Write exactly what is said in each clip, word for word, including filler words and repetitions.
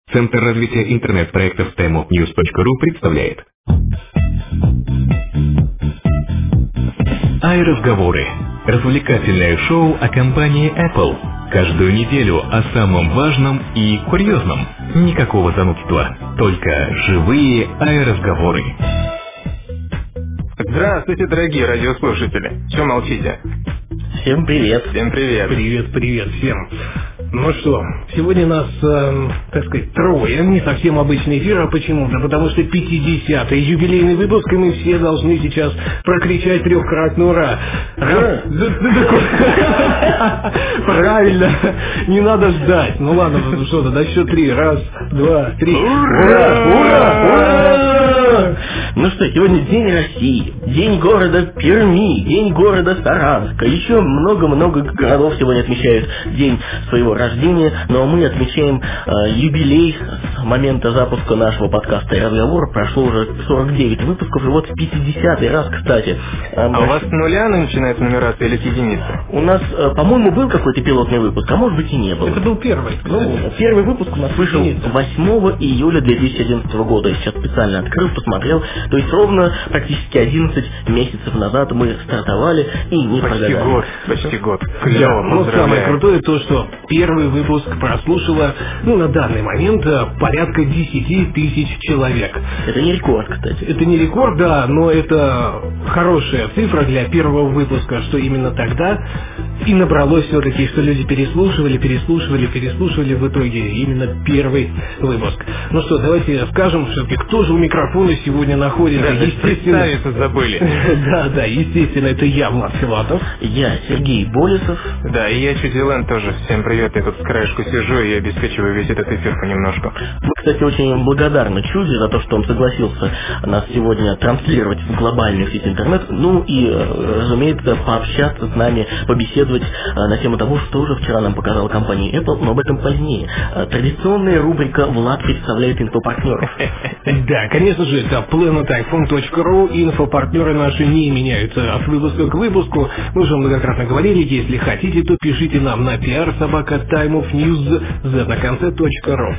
Центр развития интернет-проектов timeofnews точка ру представляет iRazговоры. Развлекательное шоу о компании Apple. Каждую неделю о самом важном и курьезном. Никакого занудства, только живые iRazговоры. Здравствуйте, дорогие радиослушатели. Что молчите? Всем привет. Всем привет. Привет, привет всем. Ну что, сегодня нас, э, так сказать, трое, не совсем обычный эфир, а почему? Да потому что пятидесятый юбилейный выпуск, и мы все должны сейчас прокричать трехкратно «Ура!». Раз, правильно, не надо ждать. Ну ладно, ну что-то, до счет три. Раз, два, три. Ура! Ура! Ура! Ну что, сегодня День России, День города Перми, День города Саранска. Еще много-много городов сегодня отмечают день своего рождения. Но мы отмечаем э, юбилей с момента запуска нашего подкаста и разговора. Прошло уже сорок девять выпусков, и вот в пятидесятый раз, кстати. Э, а у вас с нуля начинается нумерация или с единицы? У нас, э, по-моему, был какой-то пилотный выпуск, а может быть и не было. Это был первый. Ну, первый выпуск у нас вышел восьмого июля две тысячи одиннадцатого года. Я сейчас специально открыл, посмотрел. То есть ровно практически одиннадцать месяцев назад мы стартовали и не почти прогадали. Год, почти год. Клево, да, ну, самое крутое то, что первый выпуск прослушало, ну, на данный момент порядка десять тысяч человек. Это не рекорд, кстати. Это не рекорд, да, но это хорошая цифра для первого выпуска, что именно тогда и набралось все-таки, что люди переслушивали, переслушивали, переслушивали в итоге именно первый выпуск. Ну что, давайте скажем, все-таки, кто же у микрофона сегодня находится. Да, естественно, представиться забыли. Да, да, естественно, это я, Влад Филатов. Я, Сергей Болесов. Да, и я, Чудилен, тоже. Всем привет, я тут с краешку сижу и обеспечиваю весь этот эфир понемножку. Мы, кстати, очень благодарны Чуде за то, что он согласился нас сегодня транслировать в глобальную сеть интернет. Ну и, разумеется, пообщаться с нами, побеседовать на тему того, что уже вчера нам показала компания Apple, но об этом позднее. Традиционная рубрика «Влад представляет инфопартнеров». Да, конечно же, это планет айфон точка ру, инфопартнеры наши не меняются от выпуска к выпуску. Мы уже многократно говорили, если хотите, то пишите нам на пиар собака timeofnews на конце точка ру.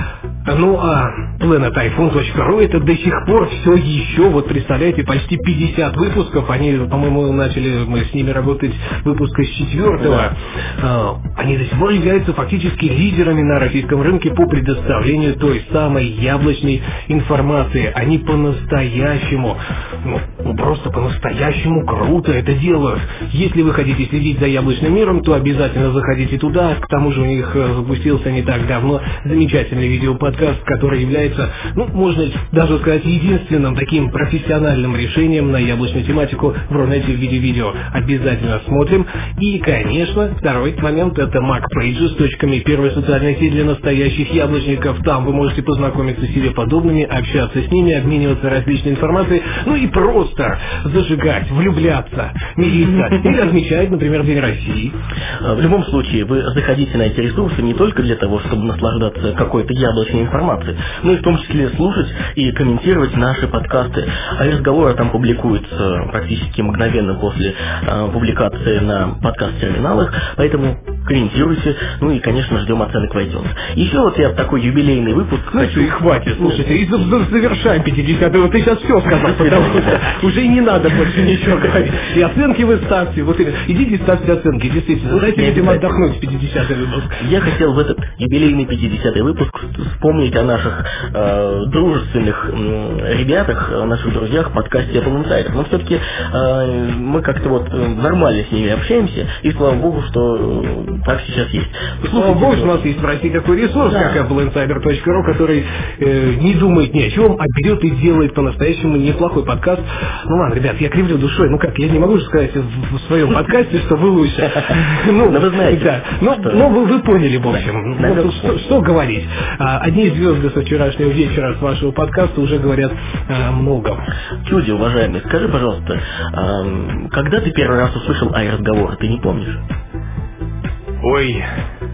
Ну а планет айфон точка ру это до сих пор все еще, вот представляете, почти пятьдесят выпусков. Они, по-моему, начали мы с ними работать выпуска с четвертого. Да. Они до сих пор являются фактически лидерами на российском рынке по предоставлению той самой яблочной информации. Они по-настоящему, ну, просто по-настоящему круто это делают. Если вы хотите следить за яблочным миром, то обязательно заходите туда. К тому же у них запустился не так давно замечательный видеоподкаст, который является, ну, можно даже сказать, единственным таким профессиональным решением на яблочную тематику в Рунете в виде видео. Обязательно смотрим. И, конечно, второй момент — это macpages точка ми, первая социальная сеть для настоящих яблочников. Там вы можете познакомиться с себе подобными, общаться с ними, обмениваться различной информацией, ну и просто зажигать, влюбляться, мириться или отмечать, например, День России. В любом случае, вы заходите на эти ресурсы не только для того, чтобы наслаждаться какой-то яблочной информацией, но и в том числе слушать и комментировать наши подкасты. А разговоры там публикуются практически мгновенно после э, публикации на подкаст-терминалах, поэтому комментируйте, ну и, конечно, ждем оценок в iTunes. Еще вот я такой юбилейный выпуск ну, хочу... и хватит, слушайте, и завершаем пятидесятый, вот ты сейчас все сказал, потому что уже и не надо больше ничего говорить. И оценки вы ставьте, вот идите ставьте оценки, действительно, дайте людям отдохнуть в пятидесятый выпуск. Я хотел в этот юбилейный пятидесятый выпуск вспомнить о наших э, дружественных э, ребятах, о наших друзьях в подкасте Apple Insider. Но все-таки э, мы как-то вот нормально с ними общаемся, и слава богу, что э, так сейчас есть. Слава богу, что у нас есть в России такой ресурс, да, как apple insider точка ру, который э, не думает ни о чем, а берет и делает по-настоящему неплохой подкаст. Ну ладно, ребят, я кривлю душой, ну как, я не могу же сказать в, в своем подкасте, что вы лучше. Ну, вы знаете. Да, но вы поняли, в общем, что говорить. Одни звезды со вчерашнего вечера с вашего подкаста уже говорят о многом. Чуди, уважаемый, скажи, пожалуйста, когда ты первый раз услышал iRazговоры, ты не помнишь? Ой,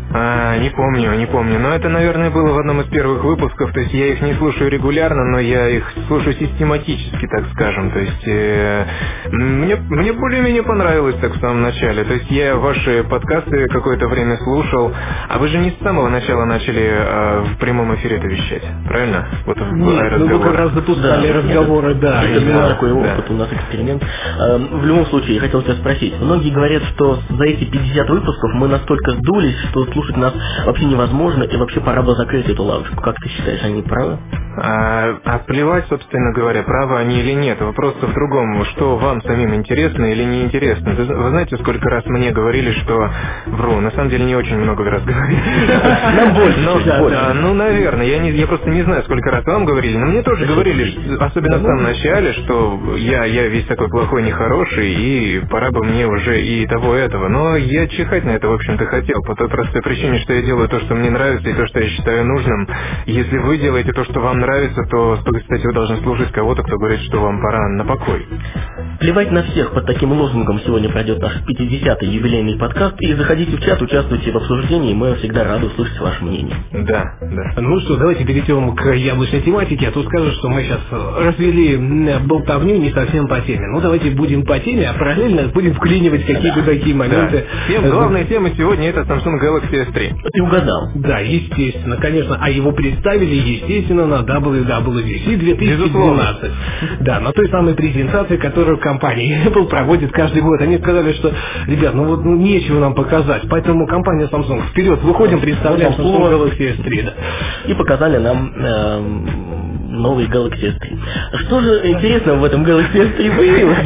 А, не помню, не помню. Но это, наверное, было в одном из первых выпусков. То есть я их не слушаю регулярно, но я их слушаю систематически, так скажем. То есть э, мне, мне более-менее понравилось так в самом начале. То есть я ваши подкасты какое-то время слушал. А вы же не с самого начала начали э, в прямом эфире это вещать, правильно? Вот в Нет, ну вы как раз запускали да, разговоры, это, да. Это был такой да. опыт, у нас эксперимент. В любом случае, я хотел тебя спросить. Многие говорят, что за эти пятьдесят выпусков мы настолько сдулись, что слушать нас вообще невозможно, и вообще пора бы закрыть эту лавочку. Как ты считаешь, они правы? А, а плевать, собственно говоря, правы они или нет. Вопрос в другом, что вам самим интересно или не интересно. Вы, вы знаете, сколько раз мне говорили, что вру. На самом деле не очень много раз говорили. Нам больше. Ну, наверное. Я не, я просто не знаю, сколько раз вам говорили. Но мне тоже говорили, особенно в самом начале, что я, я весь такой плохой, нехороший, и пора бы мне уже и того, и этого. Но я чихать на это, в общем-то, хотел. По той простой причине, что я делаю то, что мне нравится, и то, что я считаю нужным. Если вы делаете то, что вам нравится, то, кстати, вы должны слушать кого-то, кто говорит, что вам пора на покой. Плевать на всех, под таким лозунгом сегодня пройдет наш пятидесятый юбилейный подкаст. И заходите в чат, участвуйте в обсуждении, мы всегда рады услышать ваше мнение. Да, да. Ну что, давайте перейдем к яблочной тематике, а то скажут, что мы сейчас развели болтовню не совсем по теме. Ну давайте будем по теме, а параллельно будем вклинивать какие-то да. такие моменты. Да. Тем, главная тема сегодня это Samsung Galaxy эс три. Ты угадал. Да, естественно, конечно. А его представили, естественно, на дабл ю дабл ю ди си две тысячи двенадцать. Да, на той самой презентации, которую компания Apple проводит каждый год. Они сказали, что, ребят, ну вот ну, нечего нам показать, поэтому компания Samsung вперед, выходим, представляем Samsung Galaxy эс три. Да. И показали нам э, новый Galaxy эс три. Что же интересного в этом Galaxy эс три появилось?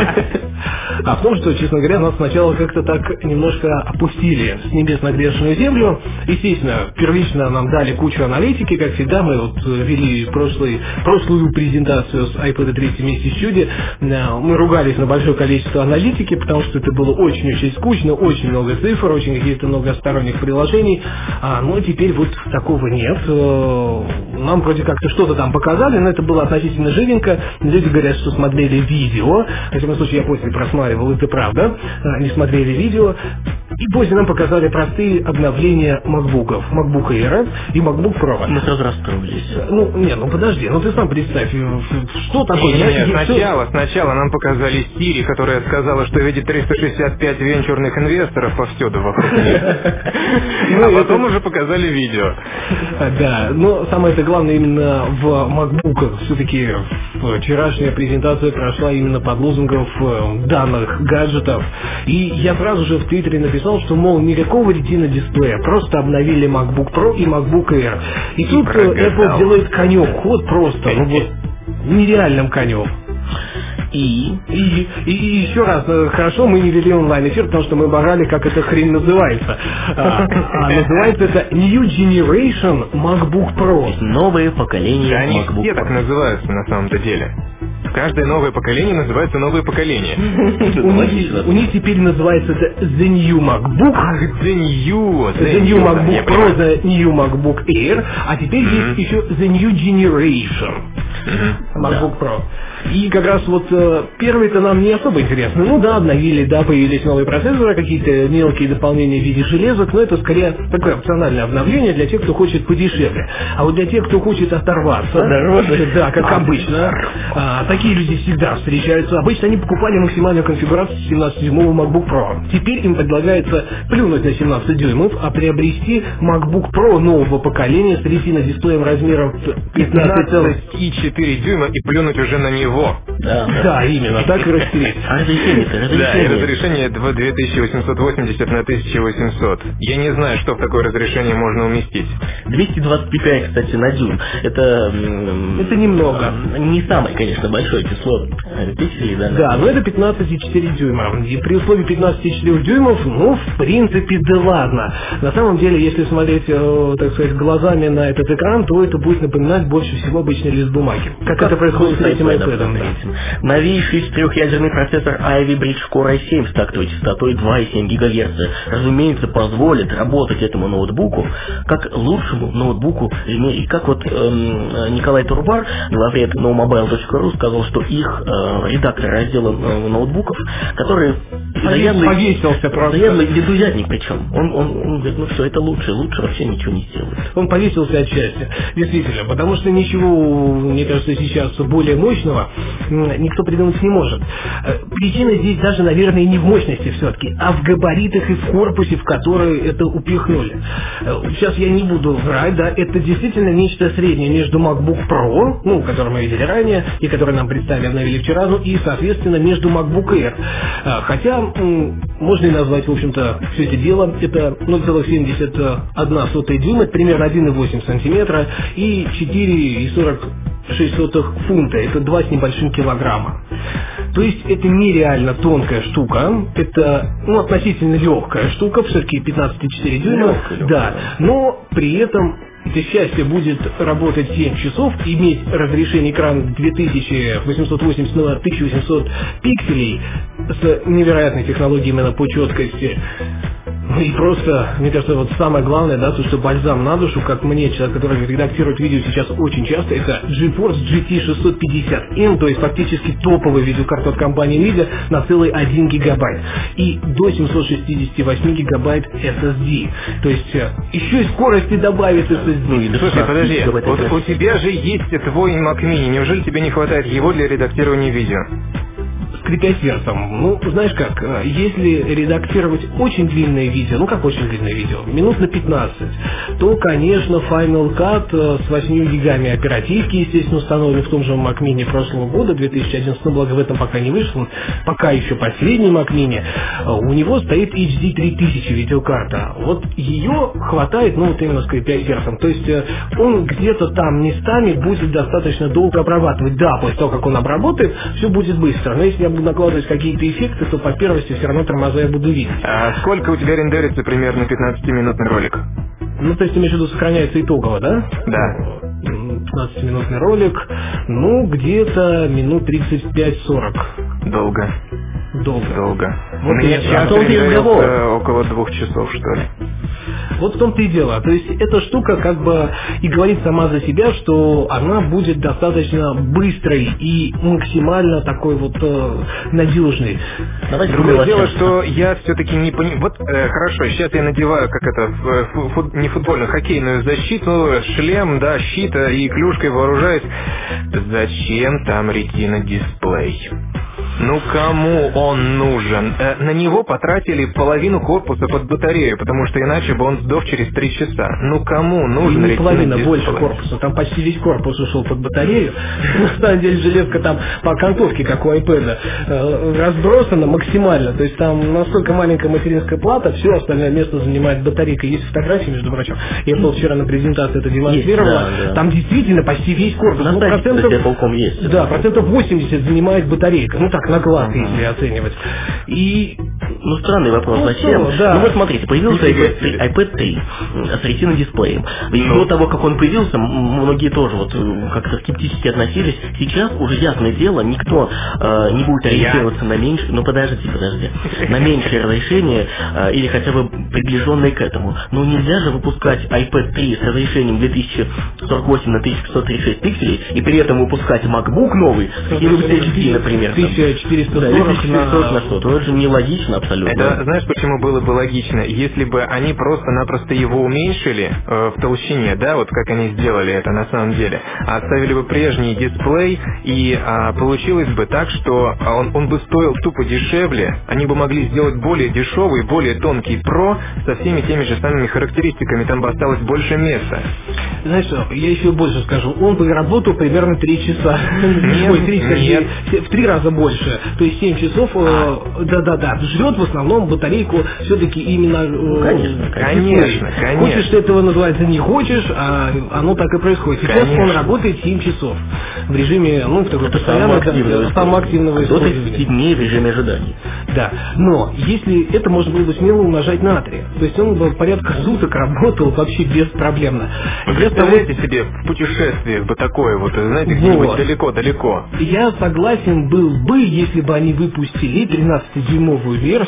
А в том, что, честно говоря, нас сначала как-то так немножко опустили с небес на грешную землю. Естественно, первично нам дали кучу аналитики, как всегда. Мы вот вели прошлый, прошлую презентацию с iPad три вместе с Чуди. Мы ругались на большое количество аналитики, потому что это было очень-очень скучно, очень много цифр, очень каких-то многосторонних приложений. Но теперь вот такого нет. Нам вроде как-то что-то там показали, но это было относительно живенько. Люди говорят, что смотрели видео. В всяком случае, я после просматривал, это правда. Они смотрели видео. И позже нам показали простые обновления MacBook'ов. MacBook Air и MacBook Pro. Мы сразу расстроились. Ну, нет, ну подожди, ну ты сам представь, что такое? Нет, нет, сначала, сначала нам показали Siri, которая сказала, что видит триста шестьдесят пять венчурных инвесторов повсюду вокруг нее. А потом уже показали видео. Да, но самое-то главное именно в MacBook'ах. Все-таки вчерашняя презентация прошла именно под лозунгом данных гаджетов. И я сразу же в Твиттере написал, что, мол, никакого ретина-дисплея, просто обновили MacBook Pro и MacBook Air. И, и тут прогадал. Apple делает конек, ход просто, ну вот, нереальным конем. И? И, и, и еще раз, хорошо, мы не вели онлайн-эфир, потому что мы обожали, как эта хрень называется. А, а называется это New Generation MacBook Pro. Новое поколение да, они MacBook все Pro. так называются на самом-то деле. Каждое новое поколение называется новое поколение. У них теперь называется это The New MacBook. The New. The New MacBook Pro, The New MacBook Air. А теперь есть еще The New Generation MacBook Pro. И как раз вот э, первые-то нам не особо интересны. Ну да, обновили, да, появились новые процессоры, какие-то мелкие дополнения в виде железок, но это скорее такое опциональное обновление для тех, кто хочет подешевле. А вот для тех, кто хочет оторваться, да, как обычно, а, такие люди всегда встречаются. Обычно они покупали максимальную конфигурацию семнадцатидюймового MacBook Pro. Теперь им предлагается плюнуть на семнадцать дюймов, а приобрести MacBook Pro нового поколения с ретина-дисплеем размером пятнадцать целых четыре дюйма и плюнуть уже на него. Да, да. да, именно, так и растереть. А разрешение-то, разрешение. Да, и разрешение две тысячи восемьсот восемьдесят на тысяча восемьсот. Я не знаю, что в такое разрешение можно уместить. двести двадцать пи пи ай, кстати, на дюйм. Это... Это немного. Не самое, конечно, большое число пикселей, да? Да, но это пятнадцать целых четыре дюйма. И при условии пятнадцать целых четыре дюймов, ну, в принципе, да ладно. На самом деле, если смотреть, э, так сказать, глазами на этот экран, то это будет напоминать больше всего обычный лист бумаги. Как, как это происходит с этим iPad. Новейший четырехъядерный процессор Ivy Bridge Core ай семь с тактовой частотой два и семь гигагерца, разумеется, позволит работать этому ноутбуку как лучшему ноутбуку в мире. И как вот эм, Николай Турбар, главред ноумобайл точка ру, сказал, что их э, редактор раздела э, ноутбуков, которые заядлый, повесился просто. Заядлый ледуятник причем. Он, он, он говорит, ну все, это лучше, лучше вообще ничего не сделает. Он повесился от счастья, действительно, потому что ничего, мне кажется, сейчас более мощного никто придумать не может. Причина здесь даже, наверное, не в мощности все-таки, а в габаритах и в корпусе, в который это упихнули. Сейчас я не буду врать, да, это действительно нечто среднее между MacBook Pro, ну, который мы видели ранее, и который нам представили, обновили вчера, ну, и, соответственно, между MacBook Air. Хотя, можно и назвать, в общем-то, все это дело, это ноль целых семьдесят одна сотая дюйма, это примерно один и восемь сантиметра, и четыре и сорок шесть сотых фунта, это два с небольшим килограмма. То есть это нереально тонкая штука, это, ну, относительно легкая штука, все-таки пятнадцать и четыре дюйма, легкая, легкая, да, но при этом это счастье будет работать семь часов, иметь разрешение экрана две тысячи восемьсот восемьдесят на тысяча восемьсот пикселей с невероятной технологией именно по четкости. Ну и просто, мне кажется, вот самое главное, да, то, что бальзам на душу, как мне, человек, который редактирует видео сейчас очень часто, это GeForce джи ти шестьсот пятьдесят эм, то есть фактически топовая видеокарта от компании Nvidia на целый один гигабайт. И до семьсот шестьдесят восемь гигабайт эс эс ди. То есть еще и скорости добавит эс эс ди. Ну, слушай, подожди, вот у тебя же есть твой Mac Mini, неужели тебе не хватает его для редактирования видео? Скрипя сердцем. Ну, знаешь как, если редактировать очень длинное видео, ну как очень длинное видео, минут на пятнадцать, то, конечно, Final Cut с восьмью гигами оперативки, естественно, установлен в том же Mac Mini прошлого года, две тысячи одиннадцатого, благо в этом пока не вышел, пока еще последний Mac Mini, у него стоит эйч ди три тысячи видеокарта. Вот ее хватает, ну вот именно скрипя сердцем. То есть он где-то там местами будет достаточно долго обрабатывать. Да, после того, как он обработает, все будет быстро. Но если я буду накладывать какие-то эффекты, то по первости все равно тормоза я буду видеть. А сколько у тебя рендерится примерно пятнадцатиминутный ролик? Ну, то есть, имеешь в виду, сохраняется итогово, да? Да. пятнадцатиминутный ролик, ну, где-то минут тридцать пять сорок. Долго. Долго. Долго. Вот у меня час рендерился около двух часов, что ли. Вот в том-то и дело. То есть эта штука как бы и говорит сама за себя, что она будет достаточно быстрой и максимально такой вот э, надежной. Давайте Другое дело, что я все-таки не понимаю. Вот э, хорошо, сейчас я надеваю как это фу, фу, не футбольную, хоккейную защиту, шлем, да, щит и клюшкой вооружаюсь. Зачем там ретина-дисплей? Ну кому он нужен? Э, на него потратили половину корпуса под батарею, потому что иначе бы он сдох через три часа. Ну кому нужен не половина, дисплей? больше корпуса. Там почти весь корпус ушел под батарею. На самом деле железка там по окантовке, как у iPad, разбросана максимально. То есть там настолько маленькая материнская плата, все остальное место занимает батарейка. Есть фотографии, между прочим. Я был вчера на презентации это демонстрировала. Есть, да, да. Там действительно почти весь корпус. На ну, сайте, процентов, есть. Да, процентов восемьдесят занимает батарейка. Ну так, на глаз, uh-huh. если оценивать. И... Ну, странный вопрос, ну, зачем? Что, да. Ну, вот смотрите, появился iPad три с ретино-дисплеем. И ну. до того, как он появился, многие тоже вот как-то скептически относились. Сейчас уже ясное дело, никто э, не будет ориентироваться на меньшее, ну, подожди, подожди, на меньшее разрешение э, или хотя бы приближенное к этому. Но нельзя же выпускать iPad три с разрешением две тысячи сорок восемь на тысяча пятьсот тридцать шесть пикселей и при этом выпускать MacBook новый с каким-нибудь эйч ди, например. тысяча четыреста сорок на сто. Ну, это же нелогично абсолютно. Это, знаешь, почему было бы логично? Если бы они просто-напросто его уменьшили э, в толщине, да, вот как они сделали это на самом деле, а оставили бы прежний дисплей, и а, получилось бы так, что он, он бы стоил тупо дешевле, они бы могли сделать более дешевый, более тонкий Pro со всеми теми же самыми характеристиками, там бы осталось больше места. Знаешь что, я еще больше скажу, он бы работал примерно три часа. Нет, Ой, три, нет. В три раза больше. То есть семь часов, да-да-да, жрет в основном батарейку все-таки именно... Ну, конечно, конечно, конечно. Хочешь ты этого называется, не хочешь, а оно так и происходит. Сейчас конечно. Он работает семь часов в режиме, ну, в такой постоянном, самого активного использования. До тридцати дней в режиме ожидания. Да, но если это можно было бы смело умножать на три, то есть он бы порядка суток работал вообще беспроблемно. Вы представляете себе в путешествиях бы такое вот, знаете, где-нибудь вот. далеко-далеко? Я согласен был бы, если бы они выпустили тринадцатидюймовую версию,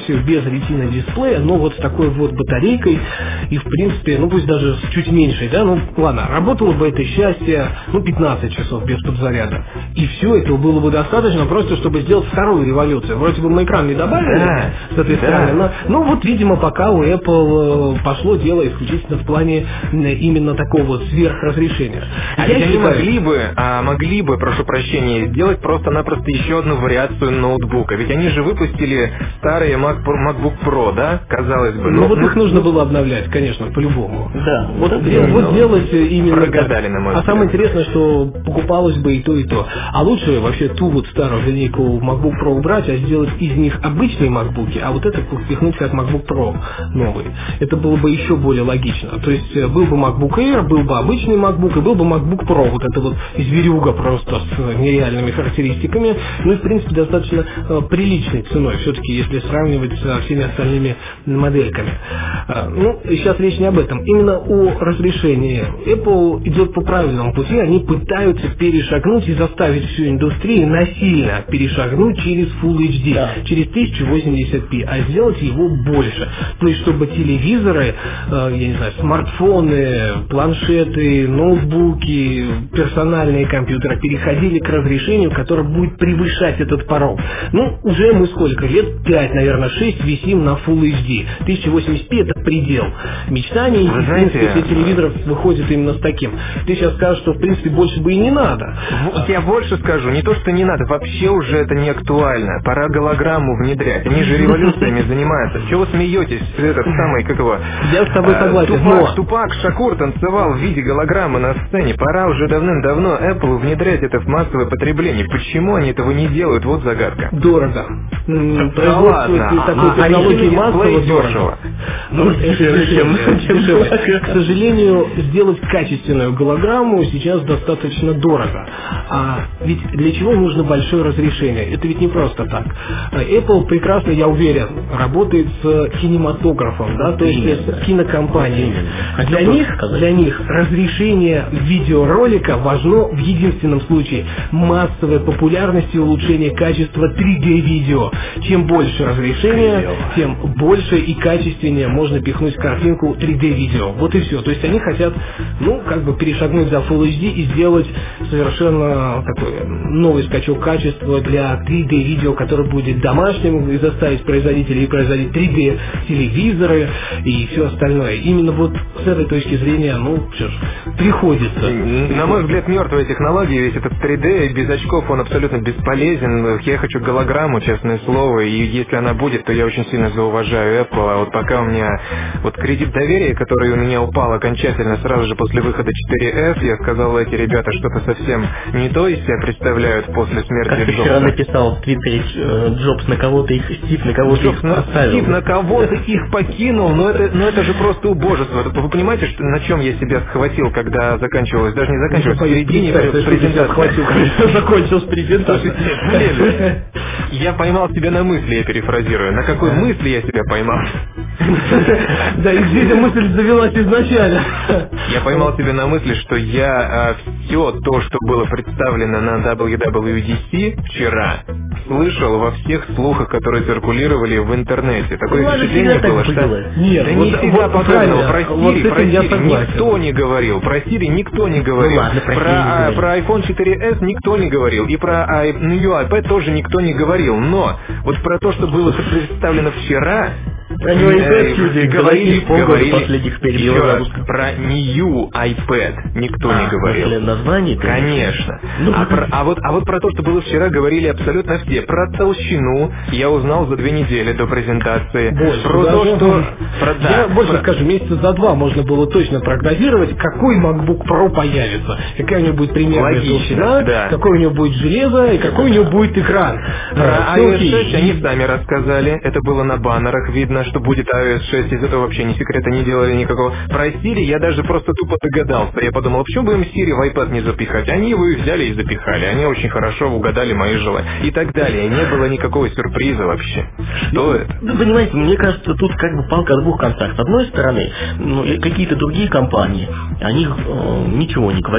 версию без ретина дисплея, но вот с такой вот батарейкой и, в принципе, ну пусть даже с чуть меньшей, да, ну ладно, работало бы это счастье, ну, пятнадцать часов без подзаряда. И все, этого было бы достаточно просто, чтобы сделать вторую революцию. Вроде бы на экран не добавили, да, с этой да. стороны, но, ну вот, видимо, пока у Apple пошло дело исключительно в плане именно такого вот сверхразрешения. А ведь они могли бы, а могли бы, прошу прощения, сделать просто-напросто еще одну вариацию ноутбука. Ведь они же выпустили старые MacBook Pro, да, казалось бы. Ну, но, вот ну, их нужно было обновлять, конечно, по-любому. Да. Вот, вот, де- вот ну, делать именно прогадали, так. на мой А взгляд. самое интересное, что покупалось бы и то, и то. А лучше вообще ту вот старую линейку MacBook Pro убрать, а сделать из них обычные MacBook, а вот это впихнуть как MacBook Pro новый. Это было бы еще более логично. То есть был бы MacBook Air, был бы обычный MacBook и был бы MacBook Pro. Вот это вот зверюга просто с нереальными характеристиками. Ну и в принципе достаточно э, приличной ценой, все-таки если сравнивать со всеми остальными модельками. Э, ну, сейчас речь не об этом. Именно о разрешении. Apple идет по правильному пути. Они пытаются перешагнуть и заставить всю индустрию насильно перешагнуть через Full эйч ди, да. через тысяча восемьдесят пи, а сделать его больше. То есть, чтобы телевизоры, э, я не знаю, смартфоны, планшеты, ноутбуки, персональные компьютеры переходили к разрешению, которое будет превышать этот порог. Ну, уже мы сколько лет? пять, наверное, шесть висим на Full эйч ди. тысяча восемьдесят пи это предел мечтаний, и, в принципе, все телевизоров выходят именно с таким. Ты сейчас скажешь, что, в принципе, больше бы и не надо. Вот я больше скажу, не то, что не надо, вообще уже это не актуально. Пора голограмму внедрять. Они же революциями занимаются. Чего вы смеетесь? Этот самый, как его? Я с тобой согласен, Тупак, но... Тупак Шакур танцевал в виде голограммы на сцене. Пора уже давным-давно Apple внедрять это в массовое потребление. Почему они этого не делают? Вот загадка. Дорого. Да Производство ладно. такой А технологии дисплей массово дешево. дорого. Ну, дешево. К сожалению, сделать качественную голограмму сейчас достаточно дорого. А ведь для чего нужно большое разрешение? Это ведь не просто так. Apple прекрасно, я уверен, работает с кинематографом, да, то есть с кинокомпаниями. Для них, для них разрешение видеоролика важно в единственном случае – массовая популярность и улучшение качества три дэ видео. Чем больше разрешения, тем больше и качественнее можно пихнуть в картинку три дэ видео. Вот и все. То есть они хотят, ну, как бы перешагнуть за Full эйч ди и сделать совершенно такой новый скачок качества для три дэ видео, который будет домашним, и заставить производителей производить три дэ телевизоры и все остальное. Именно вот с этой точки зрения, ну, что ж, приходится. На мой взгляд, мертвая технология, весь этот три дэ без очков, он абсолютно бесполезен. Я хочу голограмму, честное слово, и если она будет, то я очень сильно зауважаю Apple, а вот пока у меня вот кредит доверия, который у меня упал окончательно сразу же после выхода четыре эс, я сказал, эти ребята что-то совсем не то из себя представляют после смерти Джобса. Как ты вчера написал в Твиттере, Джобс на кого-то их, Стив на кого-то Джобс их на, оставил. Стив на кого-то их покинул, но это, но это же просто убожество. Вы понимаете, что, на чем я себя схватил, когда заканчивалось, даже не заканчивалось, в середине презентации. Закончилась презентация. Я поймал себя на мысли, я перефразирую. На какой мысли я себя поймал? Да, и здесь мысль завелась изначально. Я поймал себя на мысли, что я все то, что было представлено на дабл ю дабл ю ди си вчера, слышал во всех слухах, которые циркулировали в интернете. Такое впечатление было, что... Нет, да не всегда подобного. Про Siri, про Siri никто не говорил. Про Siri никто не говорил. Про, про iPhone четыре эс никто не говорил. И про New iPad тоже никто не говорил. Но вот про то, что было представлено вчера... Про New iPad люди говорили говорили последних еще раз, про New iPad никто а, не говорил. Название? Конечно. Ну, а, про, а, вот, а вот про то, что было вчера, говорили абсолютно все. Про толщину я узнал за две недели до презентации. Больше, про даже, то, что... Про, да, я больше про... скажу, месяца за два можно было точно прогнозировать, какой MacBook Pro появится, какая у него будет примерная толщина, да. какое у него будет железо и какой у него будет экран. Про ай о эс шесть они сами рассказали, это было на баннерах видно, что будет ай о эс шесть, из этого вообще ни секрета не делали никакого. Про Siri я даже просто тупо догадался. Я подумал, а почему бы им Siri в iPad не запихать? Они его и взяли и запихали. Они очень хорошо угадали мои желания. И так далее. Не было никакого сюрприза вообще. Что это? Ну, понимаете, мне кажется, тут как бы палка о двух концах. С одной стороны, ну, какие-то другие компании, они э, ничего не говорят,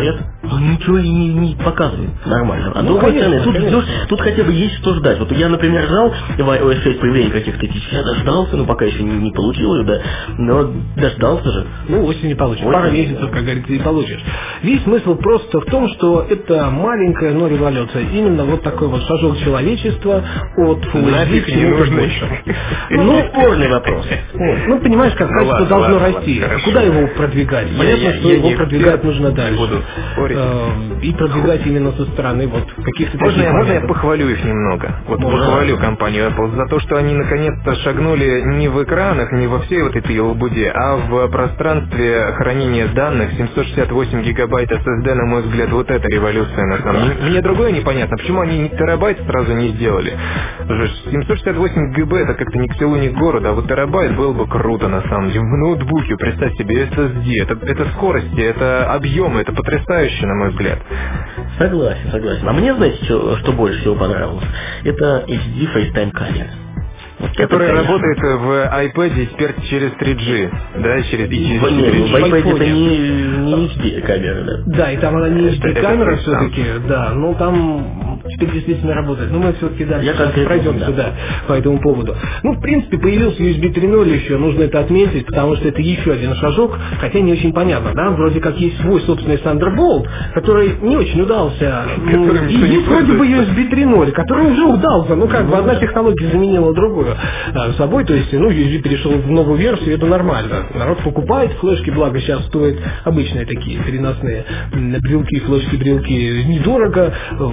Он ничего и не, не показывает нормально. А Ну, другой конечно, стороны, тут, конечно. идешь, тут хотя бы есть что ждать. Вот я, например, ждал в iOS шесть появления каких-то фич, я дождался, но пока еще не, не получил ее, да, но дождался же. Ну, осенью получишь. Осенью, Пару месяцев, как говорится, и получишь. Весь смысл просто в том, что это маленькая, но революция. Именно вот такой вот шажок человечества от Full эйч ди к чему-то большему. Ну, спорный вопрос. Вот. Ну, понимаешь, как Ну, качество ладно, должно ладно, расти. ладно, Куда его продвигать? Я- Понятно, я- что я его не продвигать эксперт, нужно не дальше. буду спорить. Э, И продвигать именно со стороны вот каких-то Можно, таких я, можно я моментов. похвалю их немного? Вот Можно. похвалю компанию Apple за то, что они наконец-то шагнули не в экранах, не во всей вот этой лабуде, а в пространстве хранения данных. Семьсот шестьдесят восемь гигабайт эс эс ди, на мой взгляд, вот это революция на самом деле. Мне другое непонятно, почему они не терабайт сразу не сделали. Уже семьсот шестьдесят восемь гигабайт это как-то ни к селу, ни к городу, а вот терабайт было бы круто на самом деле. В ноутбуке, представь себе, эс эс ди, это, это скорости, это объемы, это потрясающе, на мой взгляд. Согласен, согласен. А мне, знаете, что, что больше всего понравилось? Это эйч ди FaceTime камера. Вот Который это, конечно, работает в iPad теперь через три джи, да, через, и через В, нет, четыре в джи. iPad это iPhone. не, не эйч ди камера, да. Да, и там она не эйч ди Это- камера это все-таки, да, но там теперь действительно работает. Но мы все-таки дальше Я конкретно, пройдемся, да. да, по этому поводу. Ну, в принципе, появился ю эс би три ноль еще, нужно это отметить, потому что это еще один шажок, хотя не очень понятно, да, вроде как есть свой собственный Thunderbolt, который не очень удался. Которым И никто не есть вроде бы пользуется. ю эс би три ноль, который уже удался, ну как бы одна технология заменила другую а, собой, то есть, ну, ю эс би перешел в новую версию, это нормально. Народ покупает флешки, благо сейчас стоят обычные такие переносные м, брелки, флешки-брелки недорого.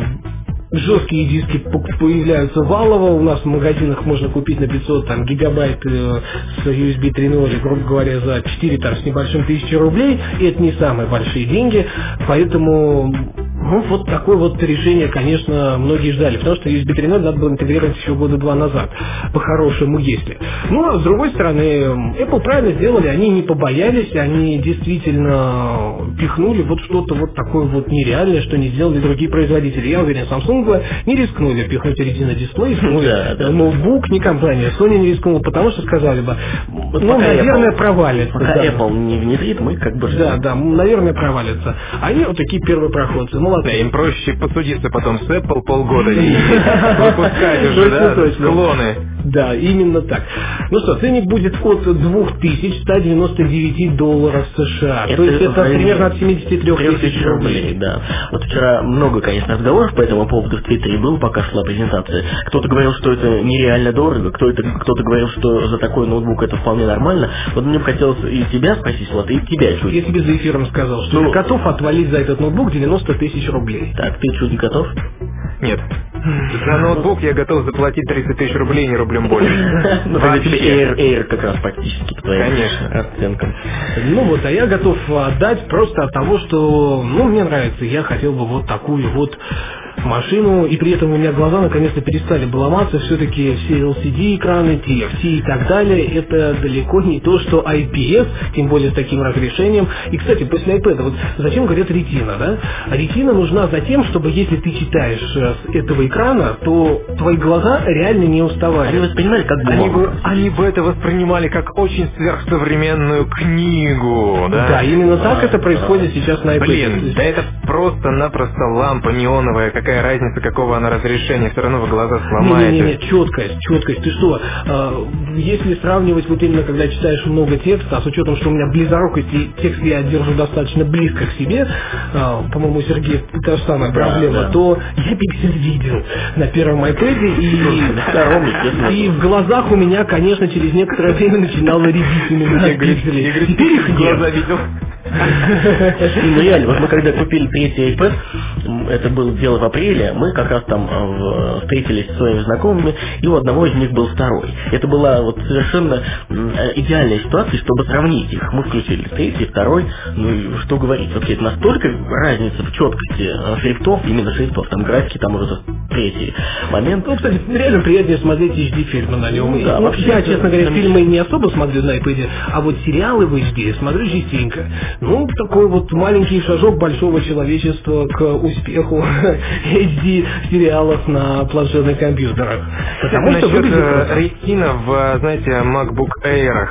Жесткие диски п- появляются валово, у нас в магазинах можно купить на пятьсот там, гигабайт э, с ю эс би три ноль, грубо говоря, за четыре там, с небольшим тысячи рублей, и это не самые большие деньги, поэтому ну, вот такое вот решение, конечно, многие ждали, потому что ю эс би три ноль надо было интегрировать еще года два назад, по-хорошему, если. Ну, а с другой стороны, Apple правильно сделали, они не побоялись, они действительно пихнули вот что-то вот такое вот нереальное, что не сделали другие производители. Я уверен, Samsung бы не рискнули пихнуть Retina дисплей, свой Да, да. ноутбук, не компания, Sony не рискнула, потому что сказали бы, ну, пока наверное, Apple- провалится. Пока да. Apple не внедрит, мы как бы Да, да, наверное, провалится. Они вот такие первопроходцы, Да, молодцы. им проще посудиться потом с Apple полгода и выпускать уже, Точно, да, точно. клоны. Да, именно так. Ну что, ценник будет от две тысячи сто девяносто девять долларов США. То есть это в районе примерно от семьдесят три трех тысяч рублей. да. Вот вчера много, конечно, разговоров по этому поводу в Твиттере было, пока шла презентация. Кто-то говорил, что это нереально дорого, кто-то, кто-то говорил, что за такой ноутбук это вполне нормально. Вот мне бы хотелось и тебя спросить, вот, и тебя чуть. Я тебе за эфиром сказал, что Ну, я готов отвалить за этот ноутбук девяносто тысяч рублей. Так, ты чуть не готов? Нет. За ноутбук я готов заплатить тридцать тысяч рублей, не рублем больше. Ну, тогда тебе Вообще. Air, Air как раз практически по твоим Конечно. оценкам. Ну вот, а я готов отдать просто от того, что, ну, мне нравится, я хотел бы вот такую вот машину, и при этом у меня глаза наконец-то перестали бы ломаться, все-таки все эл си ди-экраны, ти эф ти и так далее, это далеко не то, что ай пи эс, тем более с таким разрешением. И, кстати, после iPad, вот зачем говорят ретина, да? Ретина нужна за тем, чтобы если ты читаешь э, с этого экрана, то твои глаза реально не уставали. Они воспринимали как Они бумагу. бы, они бы это воспринимали как очень сверхсовременную книгу, да? Да, именно так это происходит сейчас на iPad. Блин, да это просто-напросто лампа неоновая, какая разница, какого она разрешения, все равно вы глаза сломаете. Не-не-не, четкость, четкость. Ты что, э, если сравнивать вот именно, когда читаешь много текста, а с учетом, что у меня близорукость и текст я держу достаточно близко к себе, э, по-моему, у Сергея та же самая Да, проблема, да. то я пиксель видел на первом iPad, и, Втором, естественно. и в глазах у меня, конечно, через некоторое время начинало рябить именно от пикселей. Игорь, Теперь их глаза нет. видел. Ну реально, вот мы когда купили третий iPad, м, это было дело в апреле, мы как раз там э, в- встретились со своими знакомыми, и у одного из них был второй. Это была вот совершенно м, э, идеальная ситуация, чтобы сравнить их. Мы включили третий, второй, ну и что говорить, вообще это настолько разница в четкости э, шрифтов, именно шрифтов, там графики, там уже третий момент. Ну, кстати, реально приятнее смотреть эйч ди-фильмы на нем. Ну да, Ну, вообще я, это честно говоря, замечательно. фильмы не особо смотрю на iPad, а вот сериалы в эйч ди смотрю частенько. Ну, такой вот маленький шажок большого человечества к успеху эйч ди-сериалов на планшетных компьютерах. Потому что Насчет выглядит э, круто. ретина в, знаете, MacBook Air.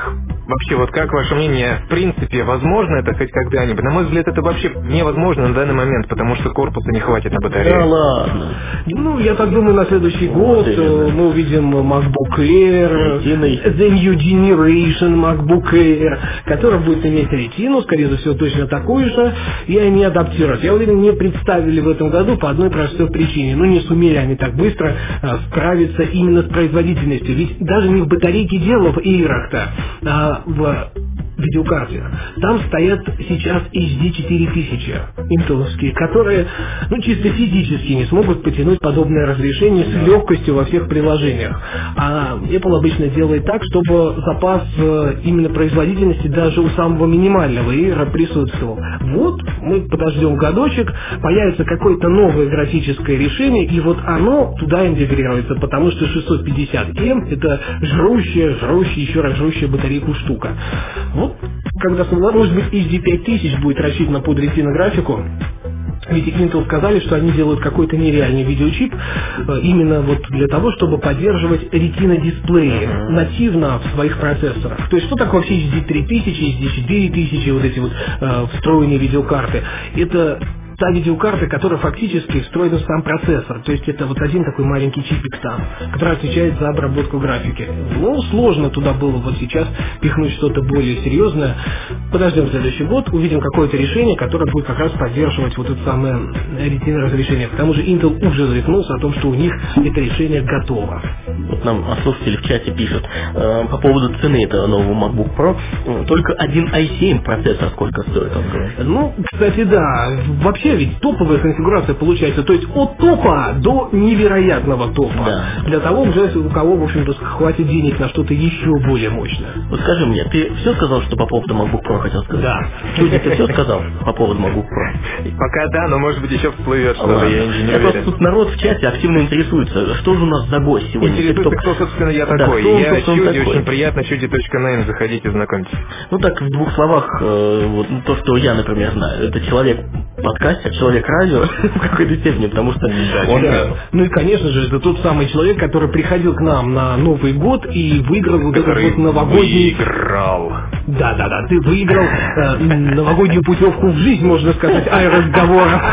вообще, вот как ваше мнение, в принципе, возможно это хоть когда-нибудь? На мой взгляд, это вообще невозможно на данный момент, потому что корпуса не хватит на батарею. Да ладно. Ну, я так думаю, на следующий год э, мы увидим MacBook Air, The New Generation MacBook Air, который будет иметь ретину, скорее всего, точно такую же, и они адаптируют. Я уверен, не представили в этом году по одной простой причине. Ну, не сумели они так быстро а, справиться именно с производительностью. Ведь даже не в батарейке дело в Air-то, а в видеокарте. Там стоят сейчас эйч ди четыре тысячи интеловские, которые, ну, чисто физически не смогут потянуть подобное разрешение с легкостью во всех приложениях. А Apple обычно делает так, чтобы запас э, именно производительности даже у самого минимального Air присутствовал. Вот, мы подождем годочек, появится какое-то новое графическое решение, и вот оно туда интегрируется, потому что шестьсот пятьдесят эм это жрущая, жрущая, еще раз жрущая батарейку штука. Вот, когда, может быть, эйч ди пять тысяч будет рассчитана под ретинографику, ведь Intel сказали, что они делают какой-то нереальный видеочип именно вот для того, чтобы поддерживать ретино-дисплеи uh-huh. нативно в своих процессорах. То есть, что такое вообще эйч ди три тысячи, эйч ди четыре тысячи, вот эти вот э, встроенные видеокарты? Это та видеокарта, которая фактически встроена в сам процессор. То есть это вот один такой маленький чипик там, который отвечает за обработку графики. Ну, сложно туда было вот сейчас пихнуть что-то более серьезное. Подождем следующий год, увидим какое-то решение, которое будет как раз поддерживать вот это самое ретино разрешение. К тому же Intel уже заикнулся о том, что у них это решение готово. Вот нам слушатели в чате пишут э, по поводу цены этого нового MacBook Pro. Только один ай семь процессор сколько стоит, он говорит? Ну, кстати, да. Вообще ведь топовая конфигурация получается, то есть от топа до невероятного топа. Да. Для того, уже у кого, в общем-то, хватит денег на что-то еще более мощное. Вот скажи мне, ты все сказал, что по поводу MacBook Pro хотел сказать? Да. Люди, ты все сказал по поводу MacBook Pro? Пока да, но может быть еще всплывет что-то, я не уверен. Просто тут народ в чате активно интересуется, что же у нас за гость сегодня. Интересуется, кто, собственно, я да, такой. Кто, я Чуди, такой. Очень приятно, чуди точка нэйм, заходите, знакомьтесь. Ну так, в двух словах, э, вот, то, что я, например, знаю, это человек-подкастер, человек-радио в какой-то степени, потому что да, он... да. Ну и, конечно же, это тот самый человек, который приходил к нам на Новый год и выиграл вот этот вот новогодний... Выиграл. Да-да-да, ты выиграл э, новогоднюю путевку в жизнь, можно сказать, ай-разговора.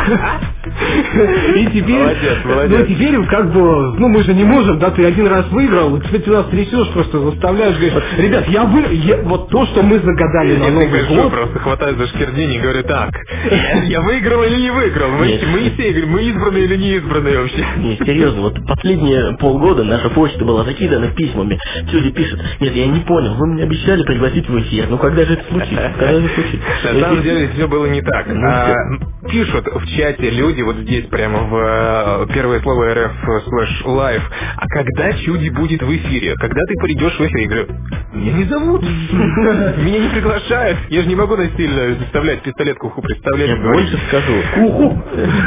И теперь... Молодец, молодец. Ну, теперь как бы... Ну, мы же не можем, да, ты один раз выиграл, кстати, нас трясешь, просто заставляешь, говоришь, ребят, я вы... Я, вот то, что мы загадали на Новый год... просто хватает за шкирдень и говорю, так, я выиграл или не выиграл? Мы, мы все говорим, мы избранные или не избранные вообще? Не, серьезно, вот последние полгода наша почта была закидана письмами. Люди пишут, нет, я не понял, вы мне обещали пригласить в эфир, ну когда же это случится? Когда же случится? На самом деле все было не так. А, пишут в чате люди, вот здесь прямо в первое слово эр эф слэш лайв, а когда Чуди будет в эфире? Когда ты придешь в эфир? Я говорю, меня не зовут, меня не приглашают, я же не могу насильно заставлять пистолет к уху представлять. Я больше скажу. К уху?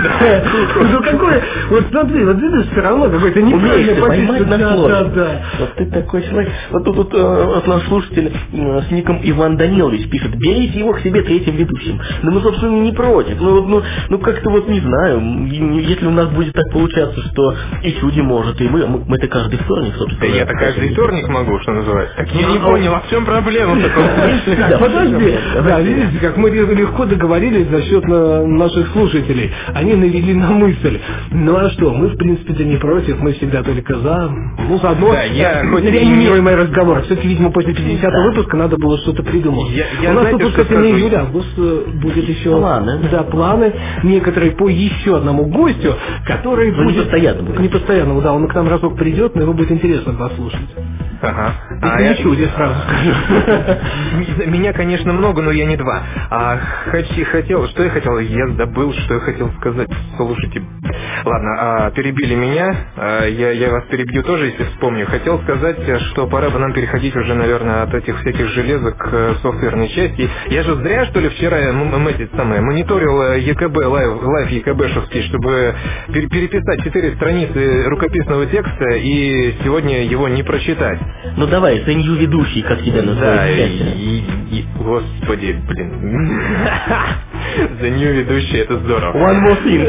Ну какой, вот смотри, вот видишь, все равно какой-то неправильный поймать на слове. Да, да. Вот ты такой человек. Вот тут вот, э, наш слушатель э, с ником Иван Данилович пишет, берите его к себе третьим ведущим. Да мы, собственно, не против. Ну, ну, ну как-то вот не знаю, если у нас будет так получаться, что и Чуди может, и мы, мы, мы-то каждый вторник, собственно. Да я-то каждый вторник могу, что называется. Так я не понял, а в чем проблема в таком смысле? Да, подожди. Да, видите, как мы легко договорились за счет наших слушателей. Они навели на мысль. Ну а что, мы в принципе-то не против, мы всегда только за. Ну, заодно да, я хоть реанимируем мой разговор. Все-таки, видимо, после пятидесятого да. выпуска надо было что-то придумать. Я, я, У нас знаете, выпуск это не июля, август будет еще планы, да. Да, планы некоторые по еще одному гостю, который ну, будет... Непостоянному. Непостоянному, да, он к нам разок придет, но его будет интересно послушать. Ага. А не я... Чуди, сразу скажу. Меня, конечно, много, но я не два. А хотел, что я хотел? Я забыл, что я хотел сказать. Слушайте, ладно, а, перебили меня. А, я, я вас перебью тоже, если вспомню. Хотел сказать, что пора бы нам переходить уже, наверное, от этих всяких железок к софтверной части. Я же зря, что ли, вчера м- эти самые, мониторил ЕКБ, лайв, лайв ЕКБшевский, чтобы пер- переписать четыре страницы рукописного текста и сегодня его не прочитать. Ну давай, ты не ведущий, как тебя называют. Да, и, и, и, господи, блин. The New ведущий, это здорово. One more thing.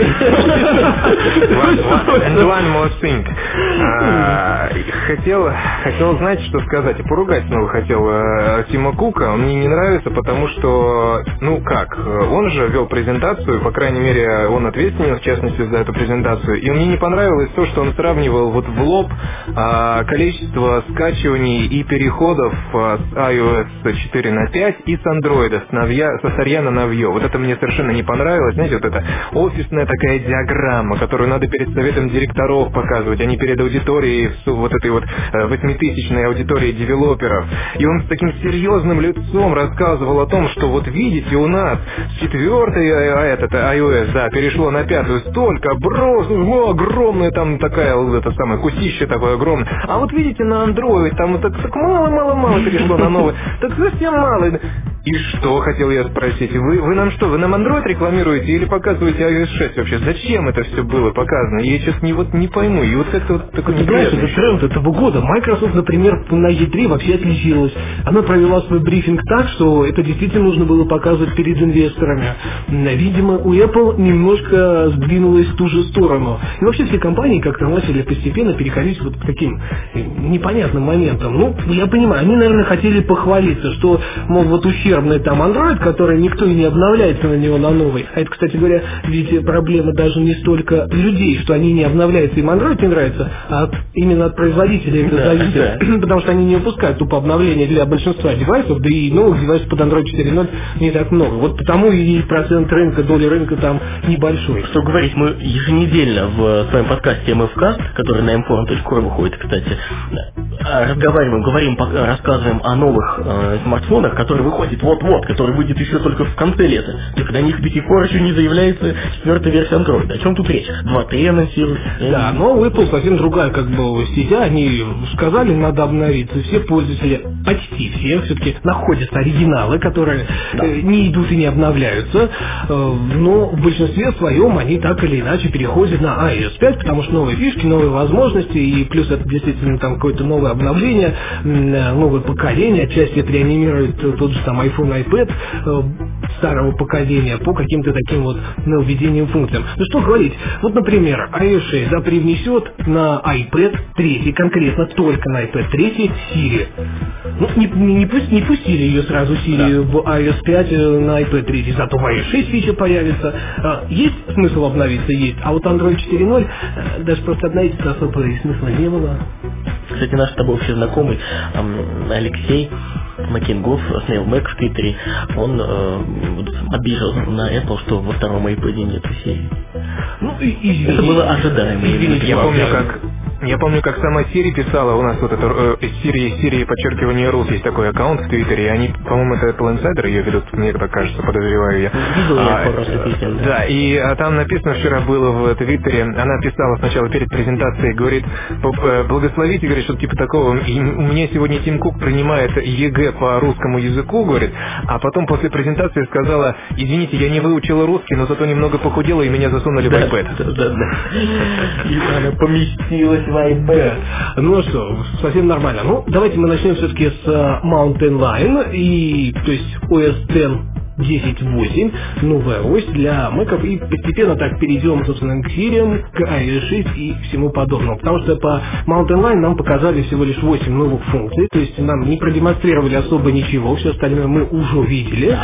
One, one, and one more thing. А, хотел, хотел, знаете, что сказать? И поругать снова хотел а, Тима Кука. Он мне не нравится, потому что, ну как, он же вел презентацию, по крайней мере, он ответственен, в частности, за эту презентацию. И мне не понравилось то, что он сравнивал вот в лоб а, количество скачиваний и переходов а, с iOS четыре на пять и с Android, с, Навья, со Сарья на Навье. Вот это мне совершенно не понравилось. Знаете, вот эта офисная такая диаграмма, которую надо перед советом директоров показывать, а не перед аудиторией, вот этой вот восьмитысячной аудиторией девелоперов. И он с таким серьезным лицом рассказывал о том, что вот видите, у нас с четвертой а, этот, iOS, да, перешло на пятую столько, брос, ну, огромная там такая, вот это самое, кусище такое огромное. А вот видите, на Android там так, так мало-мало-мало перешло на новый. Так совсем мало. И что, хотел я спросить, вы, вы нам что, вы нам Android рекламируете или показываете iOS шесть вообще? Зачем это все было показано? Я сейчас не, вот, не пойму. И вот это вот такой неприятный. Это тренд этого года. Microsoft, например, на и три вообще отличилась. Она провела свой брифинг так, что это действительно нужно было показывать перед инвесторами. Видимо, у Apple немножко сдвинулась в ту же сторону. И вообще все компании как-то начали постепенно переходить вот к таким непонятным моментам. Ну, я понимаю, они, наверное, хотели похвалиться, что, мол, вот ущербный там Android, который никто и не обновляется на него на новый. А это, кстати говоря, ведь проблема даже не столько людей, что они не обновляются, им Android не нравится, а от, именно от производителей это да, зависит. Да. Потому что они не выпускают тупо обновления для большинства девайсов, да и новых девайсов под Android четыре ноль не так много. Вот потому и процент рынка, доля рынка там небольшой. Что говорить, мы еженедельно в своем подкасте эм эф каст, который на эм форум точка ру выходит, кстати, разговариваем, говорим, рассказываем о новых э, смартфонах, которые выходят вот-вот, который выйдет еще только в конце лета. Так на них до сих пор еще не заявляется четвертая версия Android. О чем тут речь? два точка три анонсируют. Да, но у Apple совсем другая как бы стезя. Они сказали, надо обновиться. Все пользователи, почти все, все-таки находятся оригиналы, которые да. э, не идут и не обновляются. Э, но в большинстве своем они так или иначе переходят на iOS пять, потому что новые фишки, новые возможности, и плюс это действительно там какое-то новое обновление, новое поколение. Отчасти это реанимирует тот же там iPhone, iPad э, старого поколения по каким-то таким вот нововведениям функциям. Ну что говорить, вот, например, iOS шесть да, привнесет на iPad три, конкретно только на iPad три Siri. Ну, не, не, не, пусть, не пустили ее сразу Siri да. в iOS пять на iPad три, зато в iOS шесть фича появится. Есть смысл обновиться? Есть. А вот Android четыре ноль даже просто обновиться особо и смысла не было. Кстати, наш с тобой общий знакомый Алексей Макингоф, Snail Mac в Твиттере, он э, обижался на Apple, что во втором iPad нет серии. Ну, и, и, это было ожидаемо. Извините, я помню, как Я помню, как сама Siri писала, у нас вот это э, Siri, Siri подчеркивание рус, есть такой аккаунт в Твиттере, и они, по-моему, это Apple Insider ее ведут, мне так кажется, подозреваю я. Видел я а, пару раз писем, да. Да, и а там написано, вчера было в Твиттере, она писала сначала перед презентацией, говорит, благословите, говорит, что типа такого, и у меня сегодня Тим Кук принимает ЕГЭ по русскому языку, говорит, а потом после презентации сказала, извините, я не выучила русский, но зато немного похудела, и меня засунули да, в iPad. Да, да, да. И она поместилась в iPad. Ну что, совсем нормально. Ну, давайте мы начнем все-таки с Mountain Lion, и, то есть, о эс десять десять восемь, новая ось для Mac'ов, и постепенно так перейдем, собственно, к Siri, к iOS шесть и всему подобному. Потому что по Mountain Lion нам показали всего лишь восемь новых функций, то есть нам не продемонстрировали особо ничего, все остальное мы уже видели,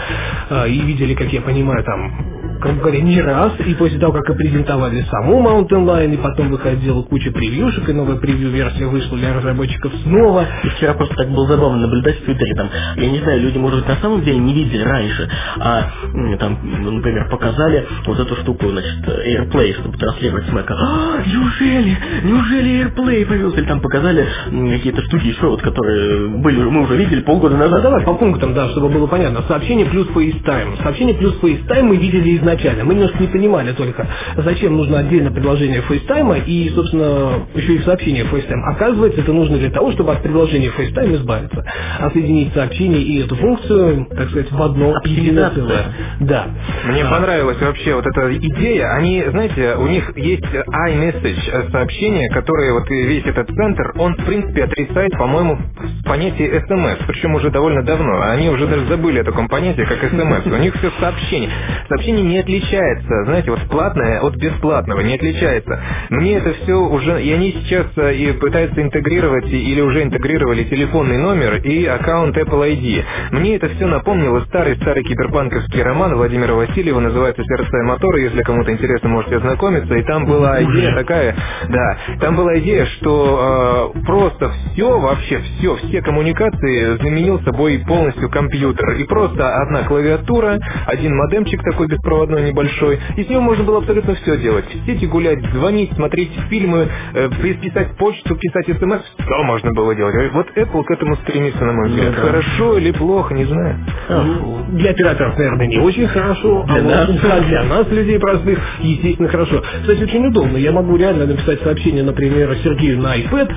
и видели, как я понимаю, там, как говоря, не раз, и после того, как и презентовали саму Mountain Lion, и потом выходила куча превьюшек, и новая превью-версия вышла для разработчиков снова. И вчера просто так было забавно наблюдать в Твиттере, там, я не знаю, люди, может, на самом деле не видели раньше, а там, например, показали вот эту штуку, значит, AirPlay, чтобы транслировать с Mac'а. А, неужели? Неужели AirPlay появился? Или там показали какие-то штуки еще, вот, которые были, мы уже видели полгода назад. Давай по пунктам, да, чтобы было понятно. Сообщение плюс FaceTime. Сообщение плюс FaceTime мы видели изначально. изначально. Мы немножко не понимали только, зачем нужно отдельное предложение FaceTime и, собственно, еще и сообщение FaceTime. Оказывается, это нужно для того, чтобы от предложения FaceTime избавиться. Отсоединить сообщение и эту функцию, так сказать, в одно единое целое. Да. Мне а. понравилась вообще вот эта идея. Они, знаете, у них есть iMessage сообщения, которые вот весь этот центр, он, в принципе, отрицает, по-моему, понятие эс эм эс. Причем уже довольно давно. Они уже даже забыли о таком понятии, как эс эм эс. У них все сообщение. Сообщение не отличается, знаете, вот платное от бесплатного не отличается. Мне это все уже... И они сейчас и пытаются интегрировать, или уже интегрировали телефонный номер и аккаунт Apple ай ди. Мне это все напомнило старый-старый киберпанковский роман Владимира Васильева, называется «Сердца и моторы», если кому-то интересно, можете ознакомиться. И там была идея такая, да, там была идея, что э, просто все, вообще все, все коммуникации заменил собой полностью компьютер. И просто одна клавиатура, один модемчик такой беспроводной небольшой, и с него можно было абсолютно все делать. В сети гулять, звонить, смотреть фильмы, э, писать почту, писать смс, все можно было делать. Вот Apple к этому стремится, на мой взгляд. Ну, да. Хорошо или плохо, не знаю. Ну, для операторов, наверное, не очень хорошо, для, а нас. Вот, для нас, людей простых, естественно, хорошо. Кстати, очень удобно. Я могу реально написать сообщение, например, Сергею на iPad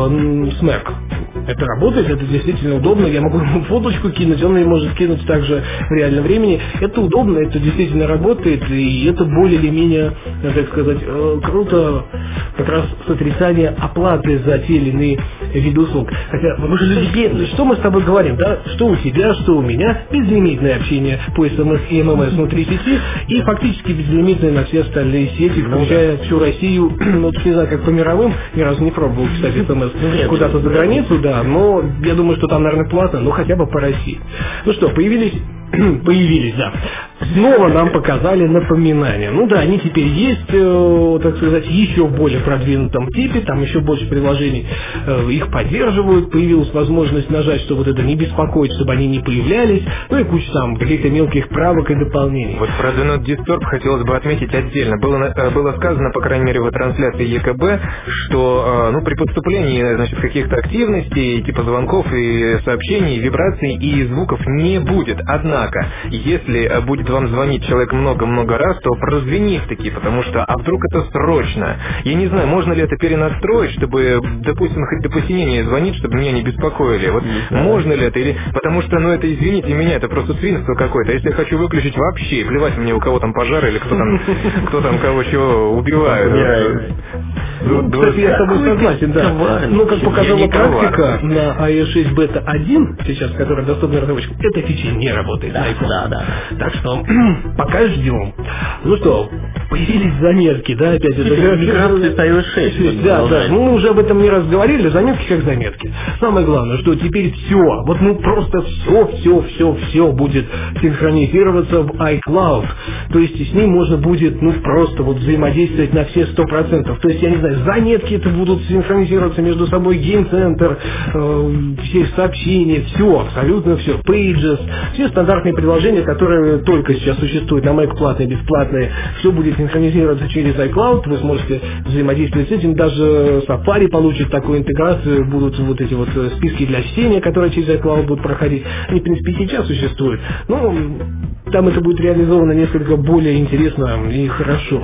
э, с Mac. Это работает, это действительно удобно. Я могу ему фоточку кинуть, он мне может кинуть также в реальном времени. Это удобно, это действительно работает, и это более или менее, так сказать, э, круто, как раз с отрицания оплаты за те или иные виды услуг. Хотя, мы же люди бедные, что мы с тобой говорим, да? Что у тебя, что у меня, безлимитное общение по СМС и ММС внутри сети, и фактически безлимитное на все остальные сети, включая всю Россию, ну, не знаю, как по мировым, ни разу не пробовал писать СМС куда-то за границу, да, но я думаю, что там, наверное, платно, но хотя бы по России. Ну что, появились появились, да. Снова нам показали напоминания. Ну да, они теперь есть, э, так сказать, еще в более продвинутом типе, там еще больше приложений э, их поддерживают, появилась возможность нажать, чтобы вот это не беспокоить, чтобы они не появлялись, ну и куча там каких-то мелких правок и дополнений. Вот про Do Not Disturb хотелось бы отметить отдельно. Было, было сказано, по крайней мере, в трансляции Е Ка Бэ, что ну, при подступлении, значит, каких-то активностей, типа звонков и сообщений, вибраций и звуков не будет. Однако, если будет вам звонить человек много-много раз, то прозвени их таки, потому что, а вдруг это срочно? Я не знаю, можно ли это перенастроить, чтобы, допустим, хоть до посинения звонить, чтобы меня не беспокоили. Вот да. Можно ли это? Или... Потому что, ну это, извините меня, это просто свинство какое-то. Если я хочу выключить вообще, плевать мне, у кого там пожар или кто там, кто там кого чего убивает. Ну, кстати, я с тобой согласен, да. Ну, как показала практика на ай о эс шесть бета один, сейчас, которая доступна разработчикам, эта фича не работает. Да, да, да. Так что пока ждем. Ну что, появились заметки, да, опять это миграция с ай о эс шесть. Да, да. Ну мы уже об этом не раз говорили, заметки как заметки. Самое главное, что теперь все, вот ну просто все, все, все, все будет синхронизироваться в iCloud. То есть с ним можно будет, ну просто вот взаимодействовать на все сто процентов. То есть, я не знаю, заметки это будут синхронизироваться между собой, гейм-центр, э, все сообщения, все, абсолютно все, Pages, все стандартные приложения, которые только сейчас существуют на Mac, платные, бесплатные, все будет синхронизироваться через iCloud, вы сможете взаимодействовать с этим, даже Safari получит такую интеграцию, будут вот эти вот списки для чтения, которые через iCloud будут проходить, они, в принципе, и сейчас существуют, но там это будет реализовано несколько более интересно и хорошо.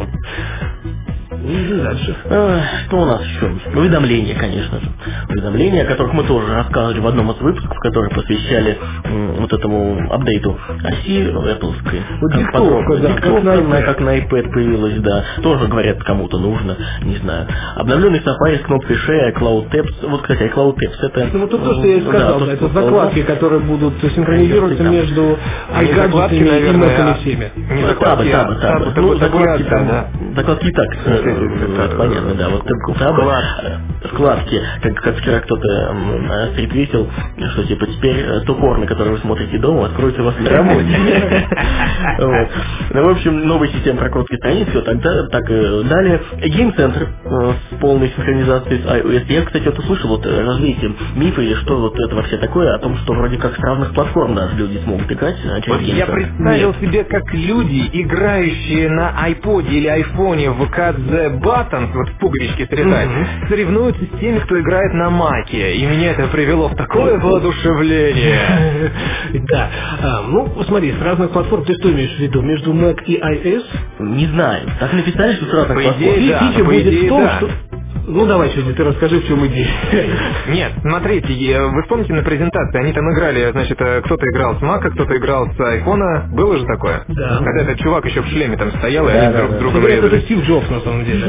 И дальше. А, что у нас еще? Уведомления, конечно же. Уведомления, о которых мы тоже рассказывали в одном из выпусков, которые посвящали м, вот этому апдейту оси Apple-ской. Вот диктовка, да, диктовка, как, на, как на iPad появилась, да. Тоже, говорят, кому-то нужно, не знаю. Обновленный Safari с кнопкой Share, Cloud Tabs. Вот, кстати, Cloud Tabs это... Ну, вот то, что я и сказал, да, да, это закладки, да, которые будут синхронизироваться между iGadget'ами и Mac'ами всеми. Не закладки, табы, табы, табы. Ну, закладки там, да. Закладки и так, это понятно, да. Вот табы, вкладки, как, как вчера кто-то стритвитил, что типа теперь то порно, которое вы смотрите дома, откроется у вас на работе. Ну, в общем, новая система прокрутки страниц, все тогда, так и далее. Гейм-центр с полной синхронизацией с iOS. Я, кстати, вот услышал, вот развейте мифы или что вот это вообще такое, о том, что вроде как с разных платформ нас люди смогут играть. Вот я представил себе, как люди, играющие на iPod или iPhone в ка зет команда Buttons, вот в пуговичке срезает, mm-hmm. соревнуются с теми, кто играет на Маке. И меня это привело в такое воодушевление. Да. Ну, смотри, с разных платформ ты что имеешь в виду? Между Mac и iOS? Не знаю. Так написали, что с разных платформ. Фича будет в том, что... Ну, давай, что-нибудь, ты расскажи, в чем идея. Нет, смотрите, вы вспомните на презентации, они там играли, значит, кто-то играл с Мака, кто-то играл с айфона, было же такое? Да. Когда этот чувак еще в шлеме там стоял, и да, они да, друг да. друга врезались. Это Стив Джобс, на самом деле.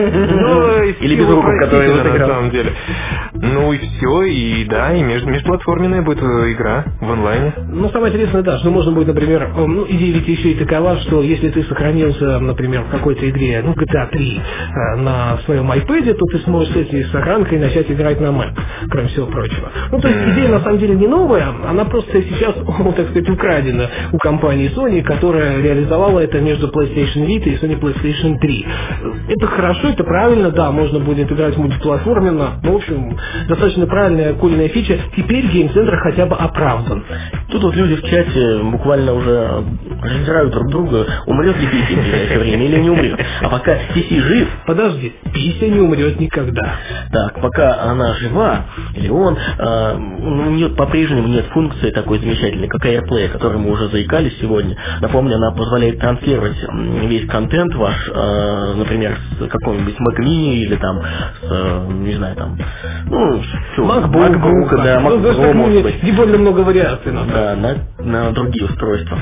Или без рук, который его на самом деле. Ну и все, и да, и межплатформенная будет игра в онлайне. Ну, самое интересное, да, что можно будет, например, ну, идея ведь еще и такова, что если ты сохранился, например, в какой-то игре, ну, джи ти эй три на своем iPad, то ты сможешь с этой сохранкой начать играть на Mac, кроме всего прочего. Ну, то есть идея на самом деле не новая, она просто сейчас, ну, так сказать, украдена у компании Sony, которая реализовала это между PlayStation Vita и Sony PlayStation три. Это хорошо, это правильно, да, можно будет играть мультиплатформенно, ну, в общем, достаточно правильная, кульная фича. Теперь гейм-центр хотя бы оправдан. Тут вот люди в чате буквально уже раздирают друг друга, умрет ли Пися в ближайшее время или не умрет. А пока Пися жив... Подожди, Пися не умрет никогда. Так, пока она жива, или он, э, у нее по-прежнему нет функции такой замечательной, как AirPlay, о которой мы уже заикались сегодня. Напомню, она позволяет транслировать весь контент ваш, э, например, с какого-нибудь Mac Mini или там с, э, не знаю, там, ну, что, MacBook, MacBook, да, ну, MacBook, ну, может быть. Не более много вариаций. Ну, да, на, на другие устройства.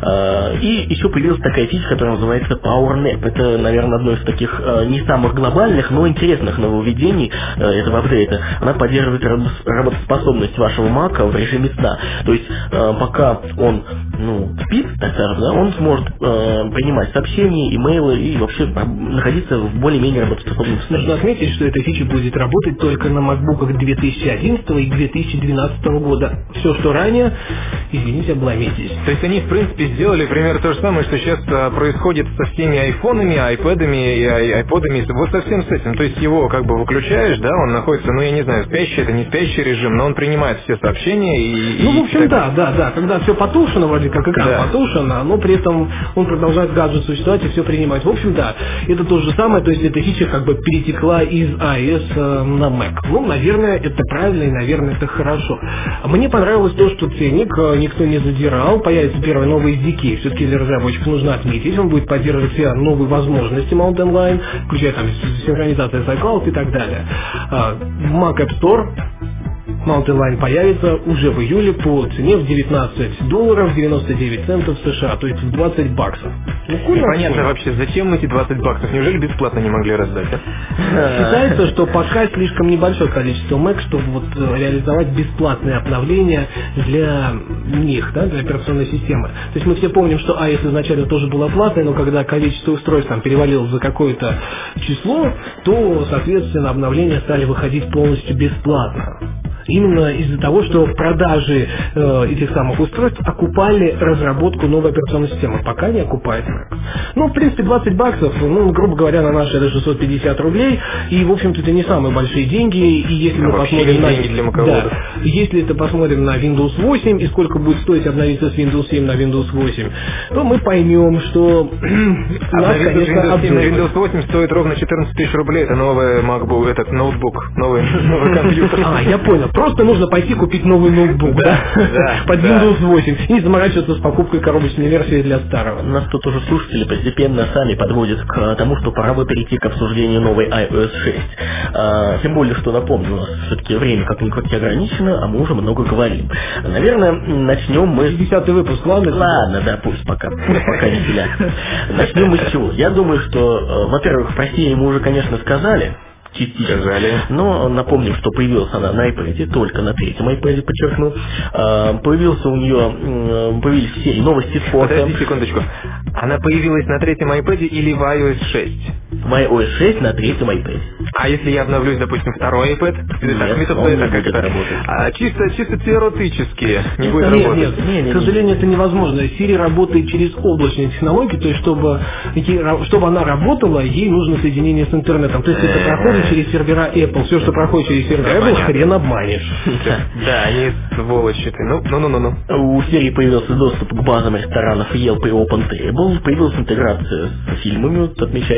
Э, и еще появилась такая фича, которая называется PowerNap. Это, наверное, одно из таких э, не самых глобальных, но интересных нововведений э, этого апдейта. Она поддерживает работоспособность вашего Мака в режиме сна. То есть, э, пока он, ну, спит, так скажем, да, он сможет э, принимать сообщения, имейлы и вообще находиться в более-менее работоспособном состоянии. Нужно отметить, что эта фича будет работать только на макбуках две тысячи одиннадцатого и две тысячи двенадцатого года. Все, что ранее, извините, обломитесь. То есть они, в принципе, сделали примерно то же самое, что сейчас а, происходит со всеми айфонами, айпэдами и ай- айподами, вот совсем с этим. То есть его как бы выключаешь, да, он находится, ну я не знаю, спящий, это не спящий режим, но он принимает все сообщения и... Ну, и в общем, так... да, да, да. Когда все потушено, вроде как экран да. потушен, но при этом он продолжает гаджет существовать и все принимать. В общем, да, это то же самое, то есть эта фича как бы перетекла из iOS э, на Mac. Ну, наверное, это правильно и, наверное, это хорошо. Мне понравилось то, что ценник э, никто не задирал, появится первый новый эс ди кей, все-таки для разработчиков нужно отметить, он будет поддерживать все новые возможности Mountain Lion, включая там синхронизацию с iCloud и так далее. А, Mac App Store Mountain Lion появится уже в июле по цене в девятнадцать долларов девяносто девять центов США, то есть в двадцать баксов. Ну, непонятно вообще, зачем эти двадцать баксов? Неужели бесплатно не могли раздать? А? Считается, что пока слишком небольшое количество Mac, чтобы вот реализовать бесплатные обновления для них, да, для операционной системы. То есть мы все помним, что iOS изначально тоже было платное, но когда количество устройств там перевалило за какое-то число, то, соответственно, обновления стали выходить полностью бесплатно. Именно из-за того, что продажи э, этих самых устройств окупали разработку новой операционной системы. Пока не окупает Mac. Ну, в принципе, двадцать баксов, ну, грубо говоря, на наши это шестьсот пятьдесят рублей. И, в общем-то, это не самые большие деньги. И если ну, мы посмотрим на... деньги для маководов. Да, если это посмотрим на Windows восемь и сколько будет стоить обновиться с Windows семь на Windows восемь, то мы поймем, что нас, конечно, обживает. Windows восемь стоит ровно четырнадцать тысяч рублей. Это новый MacBook, этот ноутбук, новый, новый компьютер. А, я понял. Просто нужно пойти купить новый ноутбук, да, да, под да. Windows восемь, и не заморачиваться с покупкой коробочной версии для старого. Нас тут уже слушатели постепенно сами подводят к тому, что пора бы перейти к обсуждению новой iOS шесть. А, тем более, что, напомню, у нас все-таки время как-никак ограничено, а мы уже много говорим. Наверное, начнем мы... десятый выпуск, ладно? Ладно, да, пусть пока, пока не сидят. Начнем мы с чего? Я думаю, что, во-первых, про Siri мы уже, конечно, сказали, частично. Сказали. Но напомним, что появилась она на iPad, только на третьем iPad, подчеркну. Появился у нее, появились все новости спорта. Подожди секундочку. Она появилась на третьем iPad или в iOS шесть? В iOS шесть на третьем iPad. А если я обновлюсь, допустим, второй iPad? Нет, так, метод он не это будет как-то. работать. А, чисто, чисто теоретически не будет Нет, работать. нет, Не, не, к сожалению, это невозможно. Siri работает через облачные технологии, то есть, чтобы, чтобы она работала, ей нужно соединение с интернетом. То есть, это проходит через сервера Apple. Все, что проходит через сервера Apple, хрен обманешь. Да, они сволочи ты. Ну, ну, ну, ну. У Siri появился доступ к базам ресторанов Yelp и OpenTable, появилась интеграция с фильмами, вот отмечается,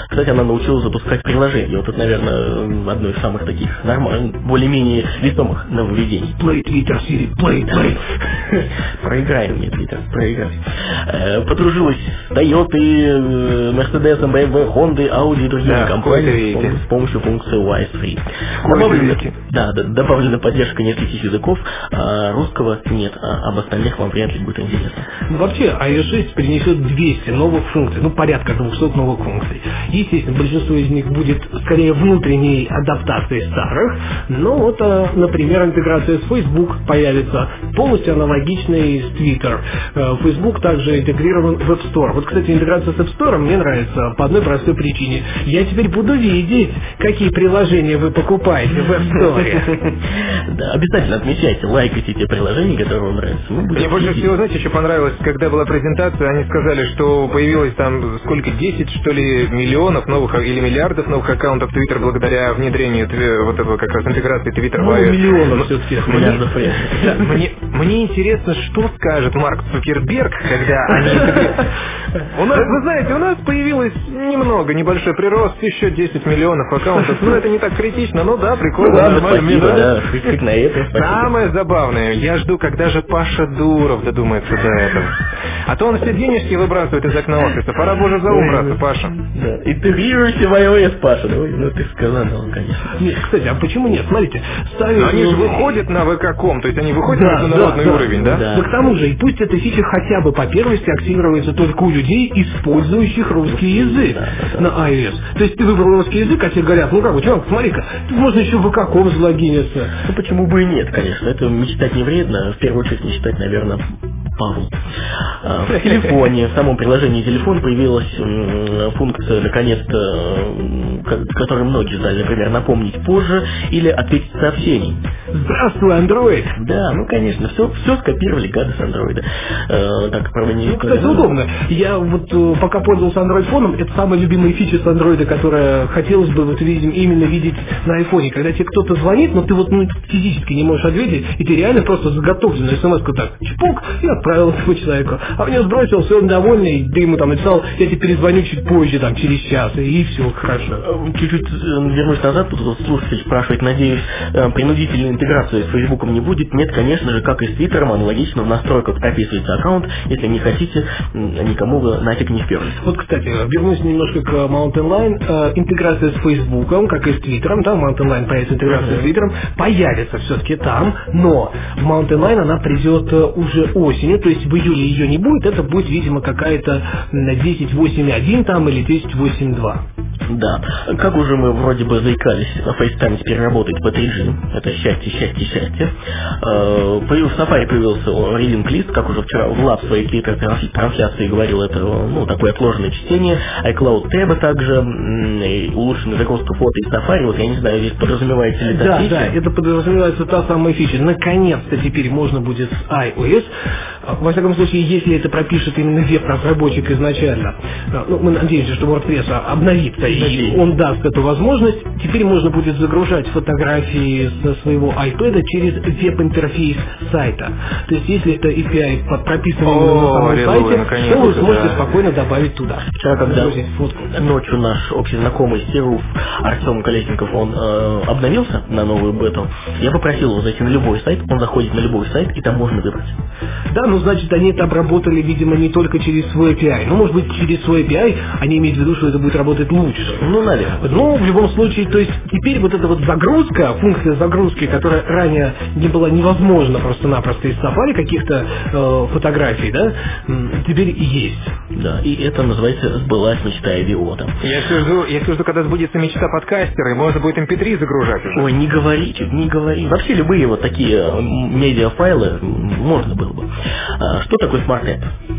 Кстати, она научилась запускать приложения. Вот это, наверное, одно из самых таких нормальных, более-менее весомых нововведений. Play Twitter, Siri, play, play. Проиграй мне Twitter, проиграй. Подружилась с Toyota, Mercedes, бэ эм вэ, Honda, Audi и другими да, компаниями с помощью функции Wise три. Добавлена, да, да, добавлена поддержка нескольких языков, а русского нет, а об остальных вам вряд ли будет интересно. Ну, вообще, ай о эс шесть принесет двести новых функций, ну, порядка двухсот новых функций. Естественно, большинство из них будет скорее внутренней адаптацией старых, но вот, например, интеграция с Facebook появится, полностью аналогичной с Twitter. Facebook также интегрирован в App Store. Вот, кстати, интеграция с App Store мне нравится по одной простой причине. Я теперь буду видеть, какие приложения вы покупаете в App Store. Да, обязательно отмечайте, лайкайте те приложения, которые вам нравятся. Мне больше всего, знаете, еще понравилось, когда была презентация, они сказали, что появилось там сколько, десять, что ли, миллионов новых или миллиардов новых аккаунтов Twitter благодаря внедрению вот этого как раз интеграции Twitter в iOS. Ну, миллионов все-таки. Миллиардов да, мне, мне интересно, что скажет Марк Цукерберг, когда они интегрируют. У нас, вы знаете, у нас появилось немного, небольшой прирост, еще десять миллионов аккаунтов. Ну, это не так критично, но да, прикольно, ну, нормально. Спасибо, мне да, как на это, самое забавное, я жду, когда же Паша Дуров додумается до этого. А то он все денежки выбрасывает из окна офиса. Пора бы уже за ум браться, Паша. Да. Интегрируйте в iOS, Паша. Ну, ну ты сказал, конечно. Нет, кстати, а почему нет? Смотрите, ставят... Но они же выходят на вэ ка ком, то есть они выходят да, на международный да, уровень, да? да? Да, к тому же, и пусть эта фича хотя бы по первости активируется только у людей, использующих русский язык да, да, на iOS. То есть ты выбрал русский язык, а тебе говорят, ну как, чувак, смотри-ка, можно еще в вэ ка ком залогиниться. Ну почему бы и нет, конечно. Это мечтать не вредно, в первую очередь мечтать, наверное, Павел. В телефоне, в самом приложении телефон появилась функция, наконец-то, которую многие ждали, например, напомнить позже или ответить сообщений. Здравствуй, Android! Да, ну конечно, все, все скопировали гады с Android. Э, так, правда, не... Ну, кстати, удобно. Я вот пока пользовался Android-фоном, это самая любимая фича с Android, которая хотелось бы вот видим, именно видеть на айфоне. Когда тебе кто-то звонит, но ты вот ну, физически не можешь ответить, и ты реально просто заготовленную смс-ку так, чпок, и отправил этому человеку. А в него сбросил, все, он довольный, ты ему там написал, я тебе перезвоню чуть позже, там, через час, и все, хорошо. Чуть-чуть вернусь назад, тут вот слушатель спрашивает, надеюсь, принудительной интеграции с Фейсбуком не будет? Нет, конечно же, как и с Твиттером, аналогично в настройках прописывается аккаунт, если не хотите, никому вы нафиг не вперлись. Вот, кстати, вернусь немножко к Mountain Lion. Интеграция с Фейсбуком, как и с Твиттером, да, Mountain Lion появится интеграция с Твиттером, появится все-таки там, но в Mountain Lion она придет уже осенью, то есть в июле ее не будет, это будет, видимо, какая-то десять восемь один там или десять восемь два. Да, как уже мы вроде бы заикались, FaceTime теперь работает по три джи, это счастье, счастье, счастье. Появился, в Safari появился Reading List, как уже вчера Влад в своей трансляции говорил, это ну, такое отложенное чтение, iCloud Tab также, улучшенная загрузка фото из Safari, вот я не знаю, здесь подразумевается ли это да, фича? Да, это подразумевается та самая фича. Наконец-то теперь можно будет с iOS, во всяком случае, если это пропишет именно веб-разработчик изначально, ну, мы надеемся, что WordPress обновится, и он даст эту возможность, теперь можно будет загружать фотографии со своего iPad через веб-интерфейс сайта. То есть, если это эй пи ай прописан на самом сайте, то вы сможете да. спокойно добавить туда. Вчера, когда ночью наш общий знакомый Серов Артем Колесников, он э, обновился на новую бету, я попросил его зайти на любой сайт, он заходит на любой сайт, и там можно выбрать. Да, ну значит, они это обработали, видимо, не только через свой эй пи ай. Ну, может быть, через свой эй пи ай они имеют в виду, что это будет работать лучше. Ну, наверное. Ну, в любом случае, то есть теперь вот эта вот загрузка, функция загрузки, которая ранее не была невозможна просто-напросто из Safari каких-то э, фотографий, да, теперь есть. Да, и это называется «Сбылась мечта идиота». Я все жду, я все жду, когда сбудется мечта подкастера, и можно будет эм пи три загружать уже. Ой, не говорите, не говорите. Вообще любые вот такие медиафайлы можно было бы. А, что такое Smart App?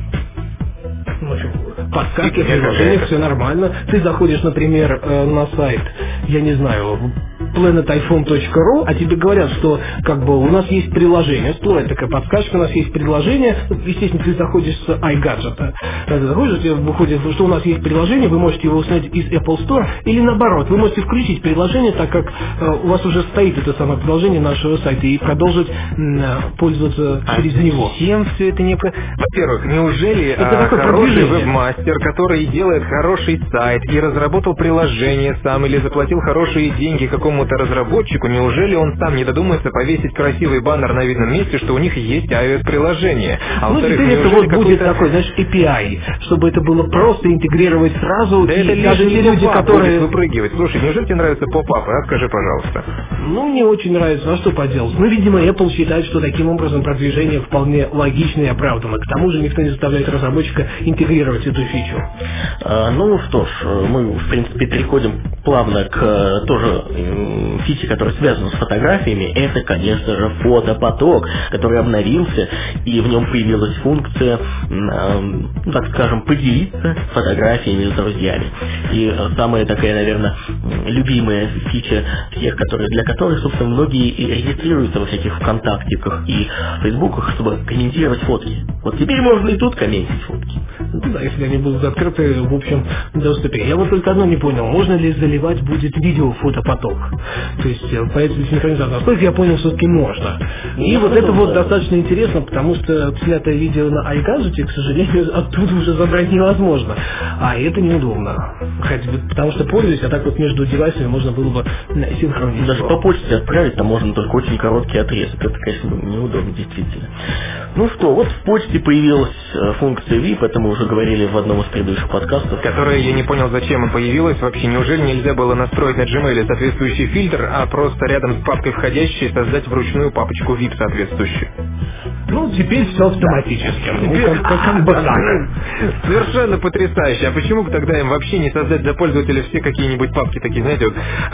Подсказки, приложения, все нормально. Ты заходишь, например, на сайт, я не знаю, планет айфон точка ру, а тебе говорят, что как бы у нас есть приложение, всплывает такая подсказка, у нас есть приложение, естественно, ты заходишь с iGadget, ты заходишь, у тебя выходит, что у нас есть приложение, вы можете его установить из Apple Store, или наоборот, вы можете включить приложение, так как э, у вас уже стоит это самое приложение нашего сайта, и продолжить э, пользоваться а через него. Зачем все это не... Во-первых, неужели это а, хороший продвижение. веб-мастер, который делает хороший сайт и разработал приложение сам, или заплатил хорошие деньги какому-то разработчику, неужели он сам не додумается повесить красивый баннер на видном месте, что у них есть iOS-приложение? А ну, теперь это вот будет такой, знаешь, эй пи ай, чтобы это было просто интегрировать сразу, да и это даже те люди, которые... выпрыгивать. Слушай, неужели тебе нравятся поп-апы, а? Скажи, пожалуйста. Ну, мне очень нравится, а что поделать? Ну, видимо, Apple считает, что таким образом продвижение вполне логично и оправданно. К тому же никто не заставляет разработчика интегрировать эту фичу. А, ну что ж, мы, в принципе, переходим плавно к тоже фиче, которая связана с фотографиями. Это, конечно же, фотопоток, который обновился, и в нем появилась функция, э, так скажем, поделиться фотографиями с друзьями. И самая такая, наверное, любимая фича всех, которые, для которых, собственно, многие и регистрируются во всяких ВКонтактиках и Фейсбуках, чтобы комментировать фотки. Вот теперь можно и тут комментить фотки. Ну да, если они будут открыты в общем доступе. Я вот только одно не понял, можно ли заливать будет видео в фотопоток? То есть по этой синхронизации. Насколько я понял, все-таки можно. И ну, вот это вот да. достаточно интересно, потому что снятое видео на iGadget, к сожалению, оттуда уже забрать невозможно. А это неудобно. Хотя, потому что пользуюсь, а так вот между девайсами можно было бы синхронизировать. Даже по почте отправить, там можно только очень короткий отрезок. Это, конечно, неудобно, действительно. Ну что, вот в почте появилась функция ви ай пи, это мы уже говорили в одном из предыдущих подкастов. Которая, я не понял, зачем она появилась вообще. Неужели нельзя было настроить на Gmail соответствующий фильтр, а просто рядом с папкой входящей создать вручную папочку ви ай пи соответствующую? Ну, теперь все автоматически. Ну, как, как, как бы так. Совершенно потрясающе. А почему бы тогда им вообще не создать для пользователя все какие-нибудь папки такие, знаете, вот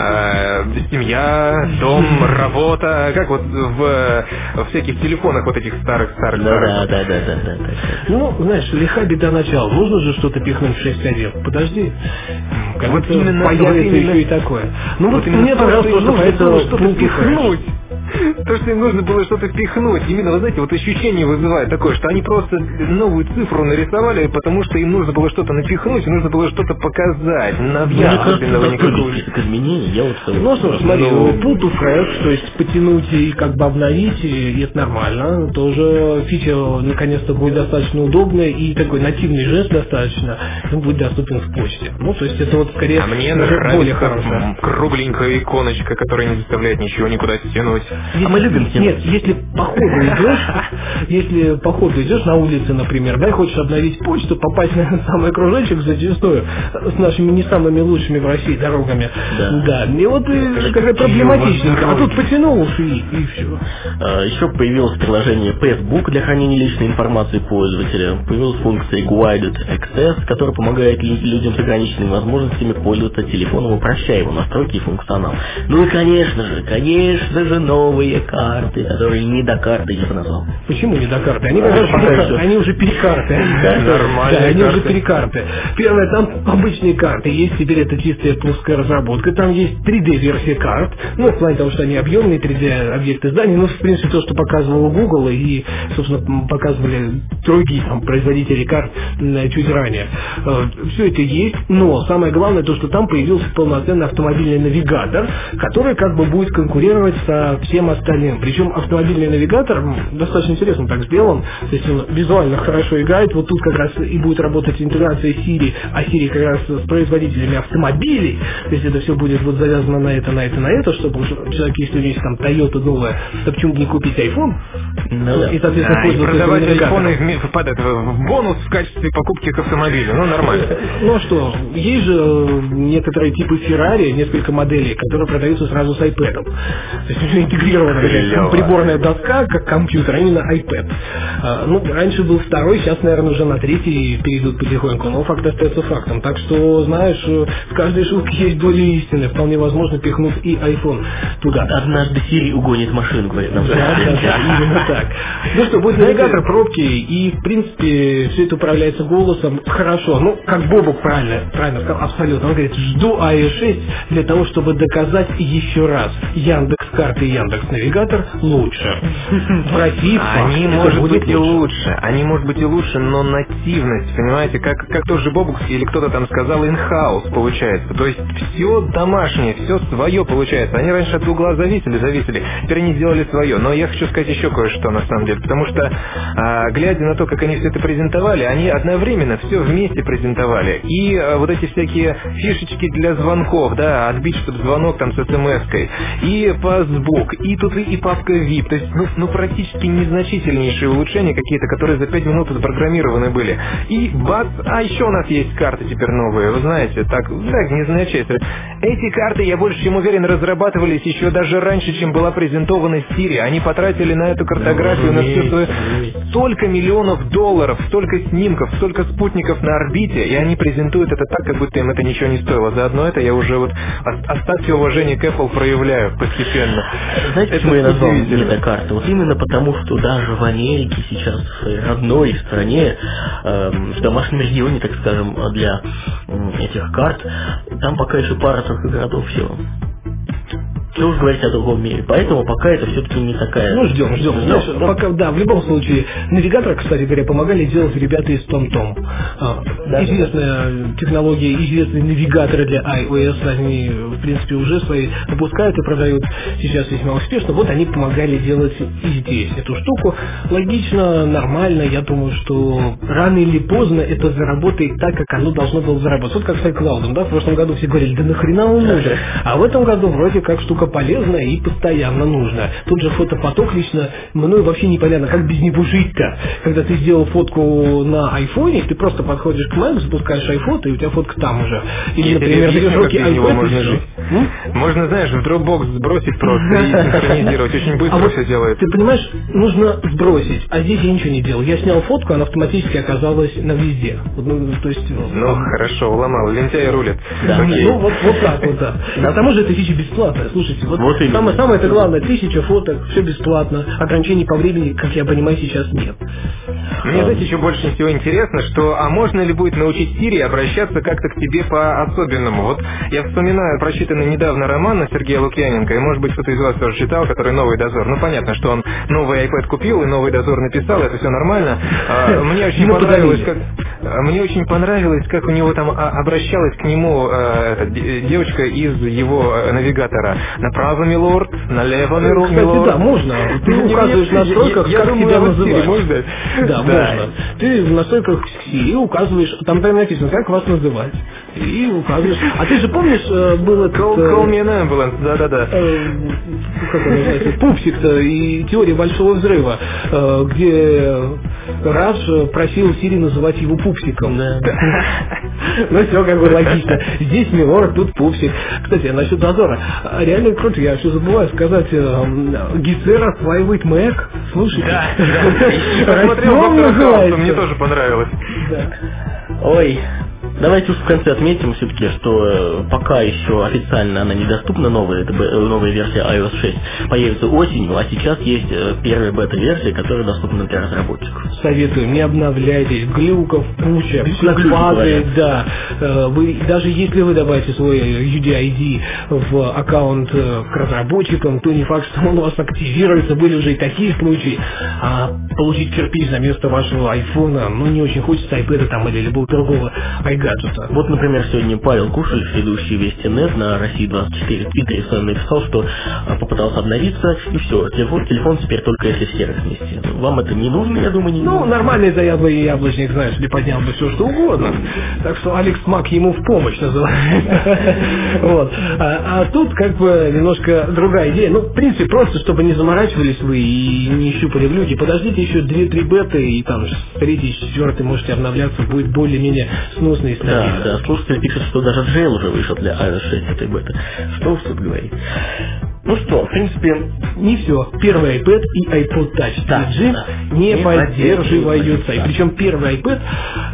э, семья, дом, работа, как вот в, в всяких телефонах вот этих старых-старых. Да, да, да, да, да, да. Ну, знаешь, лиха беда начала. Нужно же что-то пихнуть в шесть один. Подожди. Как вот именно появится вот именно... еще и такое. Ну вот, вот мне пожалуйста, что поэтому что-то пихнуть. То, что им нужно было что-то пихнуть. Именно, вы знаете, вот ощущение вызывает такое, что они просто новую цифру нарисовали, потому что им нужно было что-то напихнуть, нужно было что-то показать. Навья особенного никакого. Изменений, я вот... Ну что ж, смотри, pull to fresh, то есть потянуть и как бы обновить, и это нормально. Тоже фича наконец-то будет достаточно удобная, и такой нативный жест достаточно, он будет доступен в почте. Ну, то есть это вот скорее а мне нравится кругленькая иконочка, которая не заставляет ничего никуда стянуть. Если, а мы любим тянуть. Нет, если по ходу идешь, если по ходу идешь на улице, например, да, и хочешь обновить почту, попасть на самый кружочек зачастую с нашими не самыми лучшими в России дорогами, да, да. И вот какая проблематичненько, а тут потянул и, и все. А, еще появилось приложение Facebook для хранения личной информации пользователя, появилась функция Guided Access, которая помогает людям с ограниченными возможностями пользоваться телефоном, упрощая его настройки и функционал. Ну и конечно же, конечно же, новые карты, которые не до карты, я бы назвал. Почему не до карты? Они, а, они уже перекарты. Нормальные да, они карты. уже перекарты. Первое, там обычные карты есть, теперь это чистая плоская разработка. Там есть три дэ-версия карт. Ну, в плане того, что они объемные три дэ-объекты зданий. Ну, в принципе, то, что показывало Google и, собственно, показывали другие там, производители карт чуть ранее. Все это есть, но самое главное то, что там появился полноценный автомобильный навигатор, который как бы будет конкурировать со всем остальным. Причем автомобильный навигатор достаточно интересно так сделан, то есть он визуально хорошо играет. Вот тут как раз и будет работать интеграция Siri, а Siri как раз с производителями автомобилей. То есть это все будет вот завязано на это, на это, на это, чтобы человек, если у него есть там Toyota новая, то почему бы не купить iPhone? Ну, да. И, соответственно, да, и продавать айфоны в, в, в бонус в качестве покупки к автомобилю. Ну, нормально. Ну что, есть же некоторые типы Ferrari, несколько моделей, которые продаются сразу с iPad. То есть у него интегрирована приборная доска, как компьютер, а именно iPad. А, ну, раньше был второй, сейчас, наверное, уже на третий перейдут потихоньку, но факт остается фактом. Так что, знаешь, в каждой шутке есть доля истины. Вполне возможно, пихнув и iPhone туда. Однажды Siri угонит машину, говорит нам. Да, да, да, именно так. так. Ну что, будет навигатор, пробки, и, в принципе, все это управляется голосом хорошо. Ну, как Бобук правильно, правильно сказал, абсолютно. Он говорит, жду ай о эс шесть для того, чтобы доказать еще раз. Яндекс.Карты и Яндекс.Навигатор лучше. Против, они, может быть, и лучше. Они, может быть, и лучше, но нативность, понимаете, как, как тот же Бобук или кто-то там сказал, in-house получается. То есть все домашнее, все свое получается. Они раньше от Гугла зависели, зависели. Теперь они сделали свое. Но я хочу сказать еще кое-что на самом деле. Потому что, а, глядя на то, как они все это презентовали, они одновременно все вместе презентовали. И а, вот эти всякие фишечки для звонков, да, отбить, чтобы звонок там с смс-кой, и пасбук, и тут и папка ви ай пи. То есть, ну, ну, практически незначительнейшие улучшения какие-то, которые за пять минут запрограммированы были. И бац, а еще у нас есть карты теперь новые, вы знаете, так, так, незначительно. Эти карты, я больше чем уверен, разрабатывались еще даже раньше, чем была презентована Siri. Они потратили на эту картографию, на все свое столько миллионов долларов, столько снимков, столько спутников на орбите, и они презентуют это так, как будто им это ничего не стоило. Заодно это я уже вот остатки уважения к Apple проявляю постепенно. Знаете, почему я назвал метакарты? Вот именно потому, что даже в Америке сейчас, в своей родной стране, э, в домашнем регионе, так скажем, для э, этих карт, там пока еще пара только городов всего. Что уж говорить о другом мире. Поэтому пока это все-таки не такая... Ну, ждем, ждем. Знаешь, да. Пока, да, в любом случае, навигатор, кстати говоря, помогали делать ребята из TomTom. А, да, известная да. технология, известные навигаторы для iOS, они, в принципе, уже свои выпускают и продают сейчас весьма успешно. Вот они помогали делать и здесь эту штуку. Логично, нормально. Я думаю, что рано или поздно это заработает так, как оно должно было заработать. Вот как с iCloud, да, в прошлом году все говорили, да нахрена он нужен? А в этом году вроде как штука полезная и постоянно нужна. Тут же фотопоток лично мной вообще непонятно, как без него жить-то. Когда ты сделал фотку на айфоне, ты просто подходишь к Mac, запускаешь айфото, и у тебя фотка там уже. Или, например, берешь руки iPad, можно жить. М? Можно, знаешь, в Dropbox сбросить просто и синхронизировать. Очень быстро а все вот делает. Ты понимаешь, нужно сбросить. А здесь я ничего не делал. Я снял фотку, она автоматически оказалась на везде. Ну, то есть, ну там... хорошо, уломал. Лентяй рулит. Да. Ну, вот, вот так вот, да. А к тому же эта фича бесплатная. Слушайте, вот, вот самое, самое это главное, тысяча фоток, все бесплатно, ограничений по времени, как я понимаю, сейчас нет. Мне, а... знаете, еще больше всего интересно, что, а можно ли будет научить Siri обращаться как-то к тебе по-особенному? Вот я вспоминаю прочитанный недавно роман Сергея Лукьяненко, и, может быть, кто-то из вас тоже читал, который «Новый дозор». Ну, понятно, что он новый iPad купил и «Новый дозор» написал, это все нормально. Мне очень понравилось, как... Мне очень понравилось, как у него там обращалась к нему девочка из его навигатора. Направо, милорд, налево, милорд. Кстати, да, можно. Ты указываешь в настройках, как тебя называть. Да, можно. Ты в настройках Siri указываешь, там прямо написано, как вас называть. И указываешь. А ты же помнишь, был этот... Call, call me an ambulance, да-да-да. Как он называется? Пупсик-то и теория большого взрыва, где Раш просил Siri называть его пупсиком. Да. Ну все как бы логично. Здесь милорд, тут пупсик. Кстати, насчет дозора. Реально круто, я все забываю сказать. Гицера осваивает Mac. Слушайте. Да, да. Я смотрел «Доктора Хауса», мне тоже понравилось. Ой. Давайте уж в конце отметим все-таки, что пока еще официально она недоступна, новая, новая версия ай о эс шесть появится осенью, а сейчас есть первая бета-версия, которая доступна для разработчиков. Советую, не обновляйтесь, глюков куча, падает, да. Вы, даже если вы добавите свой ю ди ай ди в аккаунт к разработчикам, то не факт, что он у вас активируется, были уже и такие случаи. А получить кирпич за место вашего айфона, ну не очень хочется айпэда там или любого другого iGadget. Вот, например, сегодня Павел Кушель, ведущий Вести точка нет на России двадцать четыре в Твиттере своем написал, что попытался обновиться, и все, телефон, телефон теперь только если в серых вместе. Вам это не нужно, я думаю, не Ну, нужно. Нормальный заядлый яблочник, знаешь, ли поднял бы все, что угодно. Так что Алекс Мак ему в помощь называется. Вот. А тут как бы немножко другая идея. Ну, в принципе, просто, чтобы не заморачивались вы и не щупали глюки, подождите еще две-три беты, и там с третьей, четвертой можете обновляться, будет более-менее сносно и стабильно. Да, да, слушатели пишут, что даже Джейл уже вышел для ай о эс шесть этой беты. Что уж тут говорить. Ну что, в принципе, не все. Первый iPad и iPod Touch да, три джи да. не, не поддерживаются. Да. И причем первый iPad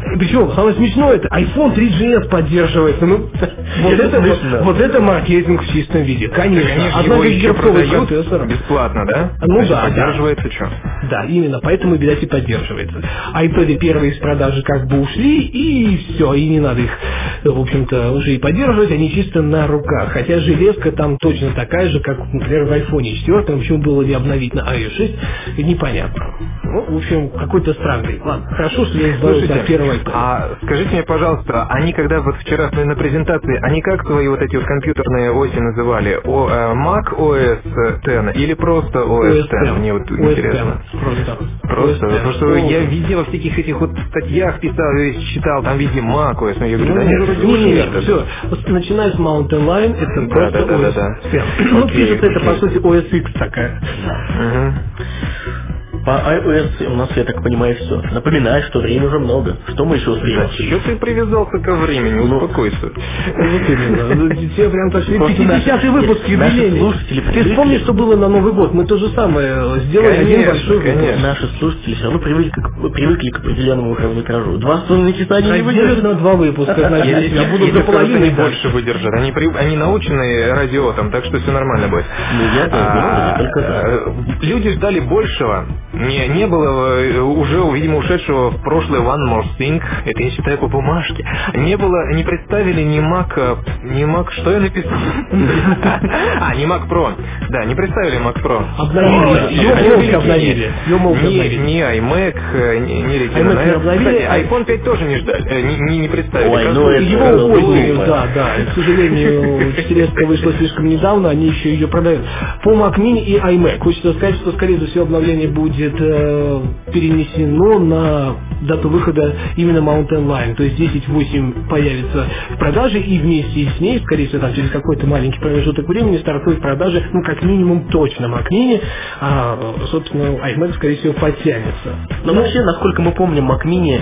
Причем, самое смешное, это iPhone три джи эс поддерживается. Ну, вот, это, вот, вот это маркетинг в чистом виде. Конечно. Конечно, Однако его еще гигагерцовый продают процессор. бесплатно, да? Ну Значит, да, поддерживается да. что? Да, именно, поэтому, видать, и поддерживается. iPad первые из продажи как бы ушли, и все, и не надо их, в общем-то, уже и поддерживать, они чисто на руках. Хотя железка там точно такая же, как, например, в iPhone четыре, почему было не обновить на ай о эс шесть, непонятно. Ну, в общем, какой-то странный. Ладно, хорошо, что я избавился от первого iPad. А скажите мне, пожалуйста, они когда вот вчера на презентации, они как свои вот эти вот компьютерные оси называли? О, э, Mac о эс десять или просто о эс десять? Мне вот интересно. Просто. Просто, потому что я везде во всяких этих вот статьях писал, читал, там везде Mac о эс, но я говорю, да нет, не, не, нет, все, начиная с Mountain Lion, это да, просто да, да, о эс. да, да. Ну, пишется это, по сути, о эс икс такая. Угу. По iOS у нас, я так понимаю, все. Напоминаю, что времени уже много. Что мы еще успеем? Что ты привязался ко времени? Ну, успокойся. Вот именно. Тебе прям так пятидесятый выпуск юбилейный. Ты вспомни, что было на Новый год. Мы то же самое сделали, один большой выпуск. Наши слушатели все равно привыкли к, привыкли к определенному хронометражу. Два с половиной часа они не выдержат. на два выпуска. Значит, я буду до половины не больше выдержат. Они, они наученные радиотом, так что все нормально будет. Ну, я а, только а, люди ждали большего. Не, не было уже, видимо, ушедшего в прошлое One More Thing, это я считаю по бумажке. Не было, не представили ни Mac, ни Mac, что я написал? А, не Mac Pro. Да, не представили Mac Pro. Обновили. Обновили. Ни iMac, ни Retina. iPhone пять тоже не ждали, не представили. Его уволили, да, да. К сожалению, четыре эс вышла слишком недавно, они еще ее продают. По Mac Mini и iMac. Хочется сказать, что, скорее всего, обновление будет э, перенесено на дату выхода именно Mountain Lion. То есть десять восемь появится в продаже, и вместе с ней, скорее всего, там, через какой-то маленький промежуток времени стартует продажи, ну, как минимум, точно Mac Mini, а, собственно, iMac, скорее всего, подтянется. Но ну, вообще, насколько мы помним, Mac Mini,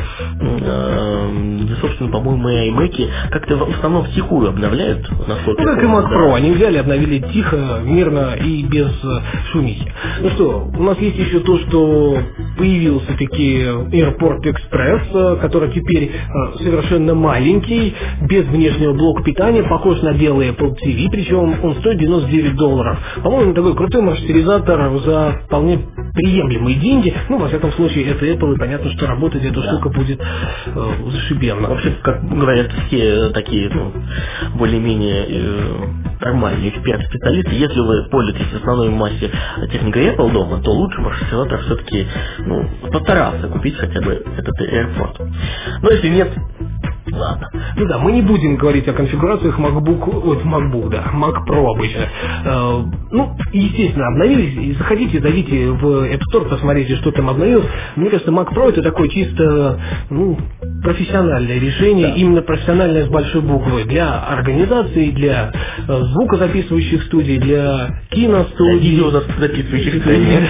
э, собственно, по-моему, и iMac как-то в основном втихую обновляют, насколько ну, я как помню, и Mac да. Pro. Они взяли, обновили тихо, мирно и без шумихи. Ну что, у нас есть еще то, что появился таки AirPort Express, который теперь совершенно маленький, без внешнего блока питания, похож на белый Apple ти ви, причем он стоит девяносто девять долларов. По-моему, такой крутой маршрутизатор за вполне приемлемые деньги. Ну, во всяком случае, это Apple, и понятно, что работать эта да. штука будет э, зашибенно. Вообще, как говорят все такие, ну, более-менее э, нормальные эксперты-специалисты, если вы пользуетесь в основной массе техникой Apple дома, то лучше маршрутизатор все-таки, ну, постараться купить хотя бы этот AirPort. Но если нет, ладно. Ну да, мы не будем говорить о конфигурациях MacBook, ой, MacBook, да, Mac Pro обычно. Э, ну, естественно, обновились, и заходите, зайдите в App Store, посмотрите, что там обновилось. Мне кажется, Mac Pro это такое чисто, ну, профессиональное решение, да. Именно профессиональное с большой буквы, для организации, для э, звукозаписывающих студий, для киностудий. Для видеозаписывающих студий.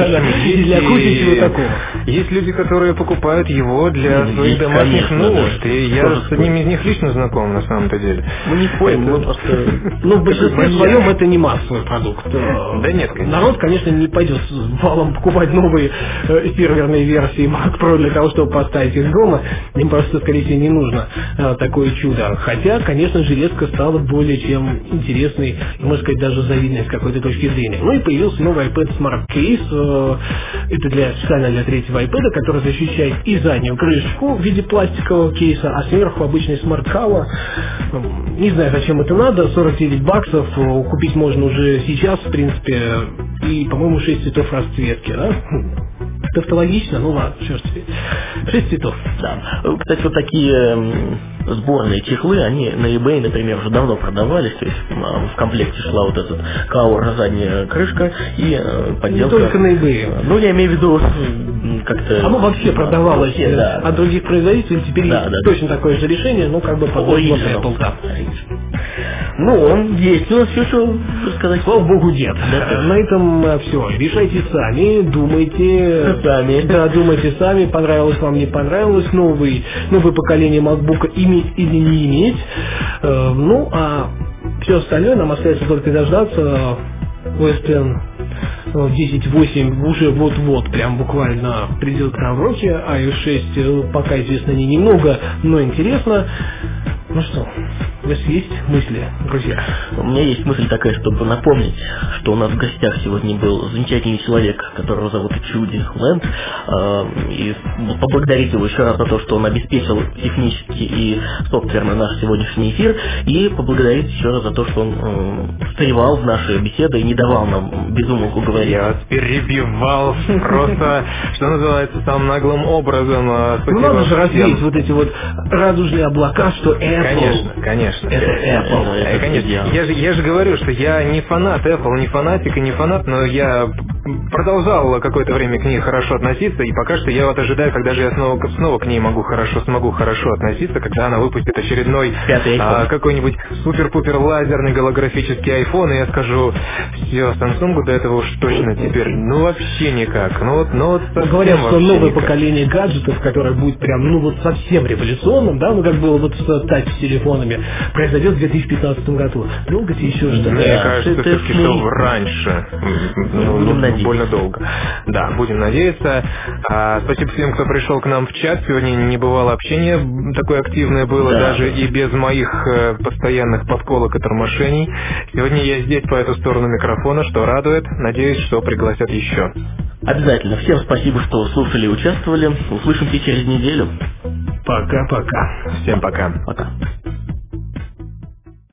Для кучи чего такого. Есть люди, которые покупают его для своих домашних нужд, и я с одним из них лично знаком, на самом-то деле. Мы не спорим, мы просто... Ну, в большинстве своем это не массовый продукт. Да нет, конечно. Народ, конечно, не пойдет с валом покупать новые э, серверные версии Mac Pro для того, чтобы поставить их дома. Им просто, скорее всего, не нужно э, такое чудо. Хотя, конечно, железка стала более чем интересной, и, можно сказать, даже завидной с какой-то точки зрения. Ну и появился новый iPad Smart Case. Э, это для, специально для третьего iPad, который защищает и заднюю крышечку в виде пластикового кейса, а сверху обычный Smart Cover. Не знаю, зачем это надо. сорок девять баксов. Купить можно уже сейчас, в принципе. И, по-моему, шесть цветов расцветки, да? Тавтологично, ну ладно, черт тебе. Шесть цветов. Да. Кстати, вот такие сборные чехлы, они на eBay, например, уже давно продавались, то есть в комплекте шла вот этот кауэр, задняя крышка и подделка. Не только на eBay. Ну, я имею в виду как-то... Оно вообще продавалось вообще, да, от других производителей, теперь да, есть да, точно да. такое же решение, но как бы под Apple, да. Ну, он есть у нас все, что рассказать. Слава богу, нет. Да. На этом все. Решайте сами, думайте сами. Да, думайте сами, понравилось вам, не понравилось, новый, новое поколение MacBook иметь или не иметь. Э, ну, а все остальное нам остается только дождаться о эс десять десять восемь уже вот-вот, прям буквально придет к нам в руки. iOS шесть пока известно не немного, но интересно. Ну что, у вас есть мысли, друзья? У меня есть мысль такая, чтобы напомнить, что у нас в гостях сегодня был замечательный человек, которого зовут Чуди Лэнд, и поблагодарить его еще раз за то, что он обеспечил технически и софтверно наш сегодняшний эфир, и поблагодарить еще раз за то, что он встревал в наши беседы и не давал нам безумолку говорить. Я вас перебивал просто, что называется, самым наглым образом. Ну надо же развеять вот эти вот радужные облака, что Apple. Конечно, конечно. Это Apple. Это, конечно. Я же, я же говорю, что я не фанат Apple, не фанатик и не фанат, но я продолжал какое-то время к ней хорошо относиться, и пока что я вот ожидаю, когда же я снова, снова к ней могу хорошо, смогу хорошо относиться, когда она выпустит очередной а, какой-нибудь супер-пупер лазерный голографический iPhone, и я скажу, все, Samsung до этого уж точно теперь, ну вообще никак. Ну вот, ну вот говорят, что новое никак. поколение гаджетов, которое будет прям, ну вот совсем революционным, да, ну как было вот с тач с телефонами, произойдет в две тысячи пятнадцатом году. Долго тебе еще ждать? Мне Да, кажется, это все-таки мы... что раньше. Ну, будем ну, надеяться. Больно долго. Да, будем надеяться. А, спасибо всем, кто пришел к нам в чат. Сегодня не бывало общения, такое активное было, да. даже и без моих э, постоянных подколок и тормошений. Сегодня я здесь по эту сторону микрофона, что радует. Надеюсь, что пригласят еще. Обязательно. Всем спасибо, что слушали и участвовали. Услышимся через неделю. Пока-пока. Всем пока. Пока.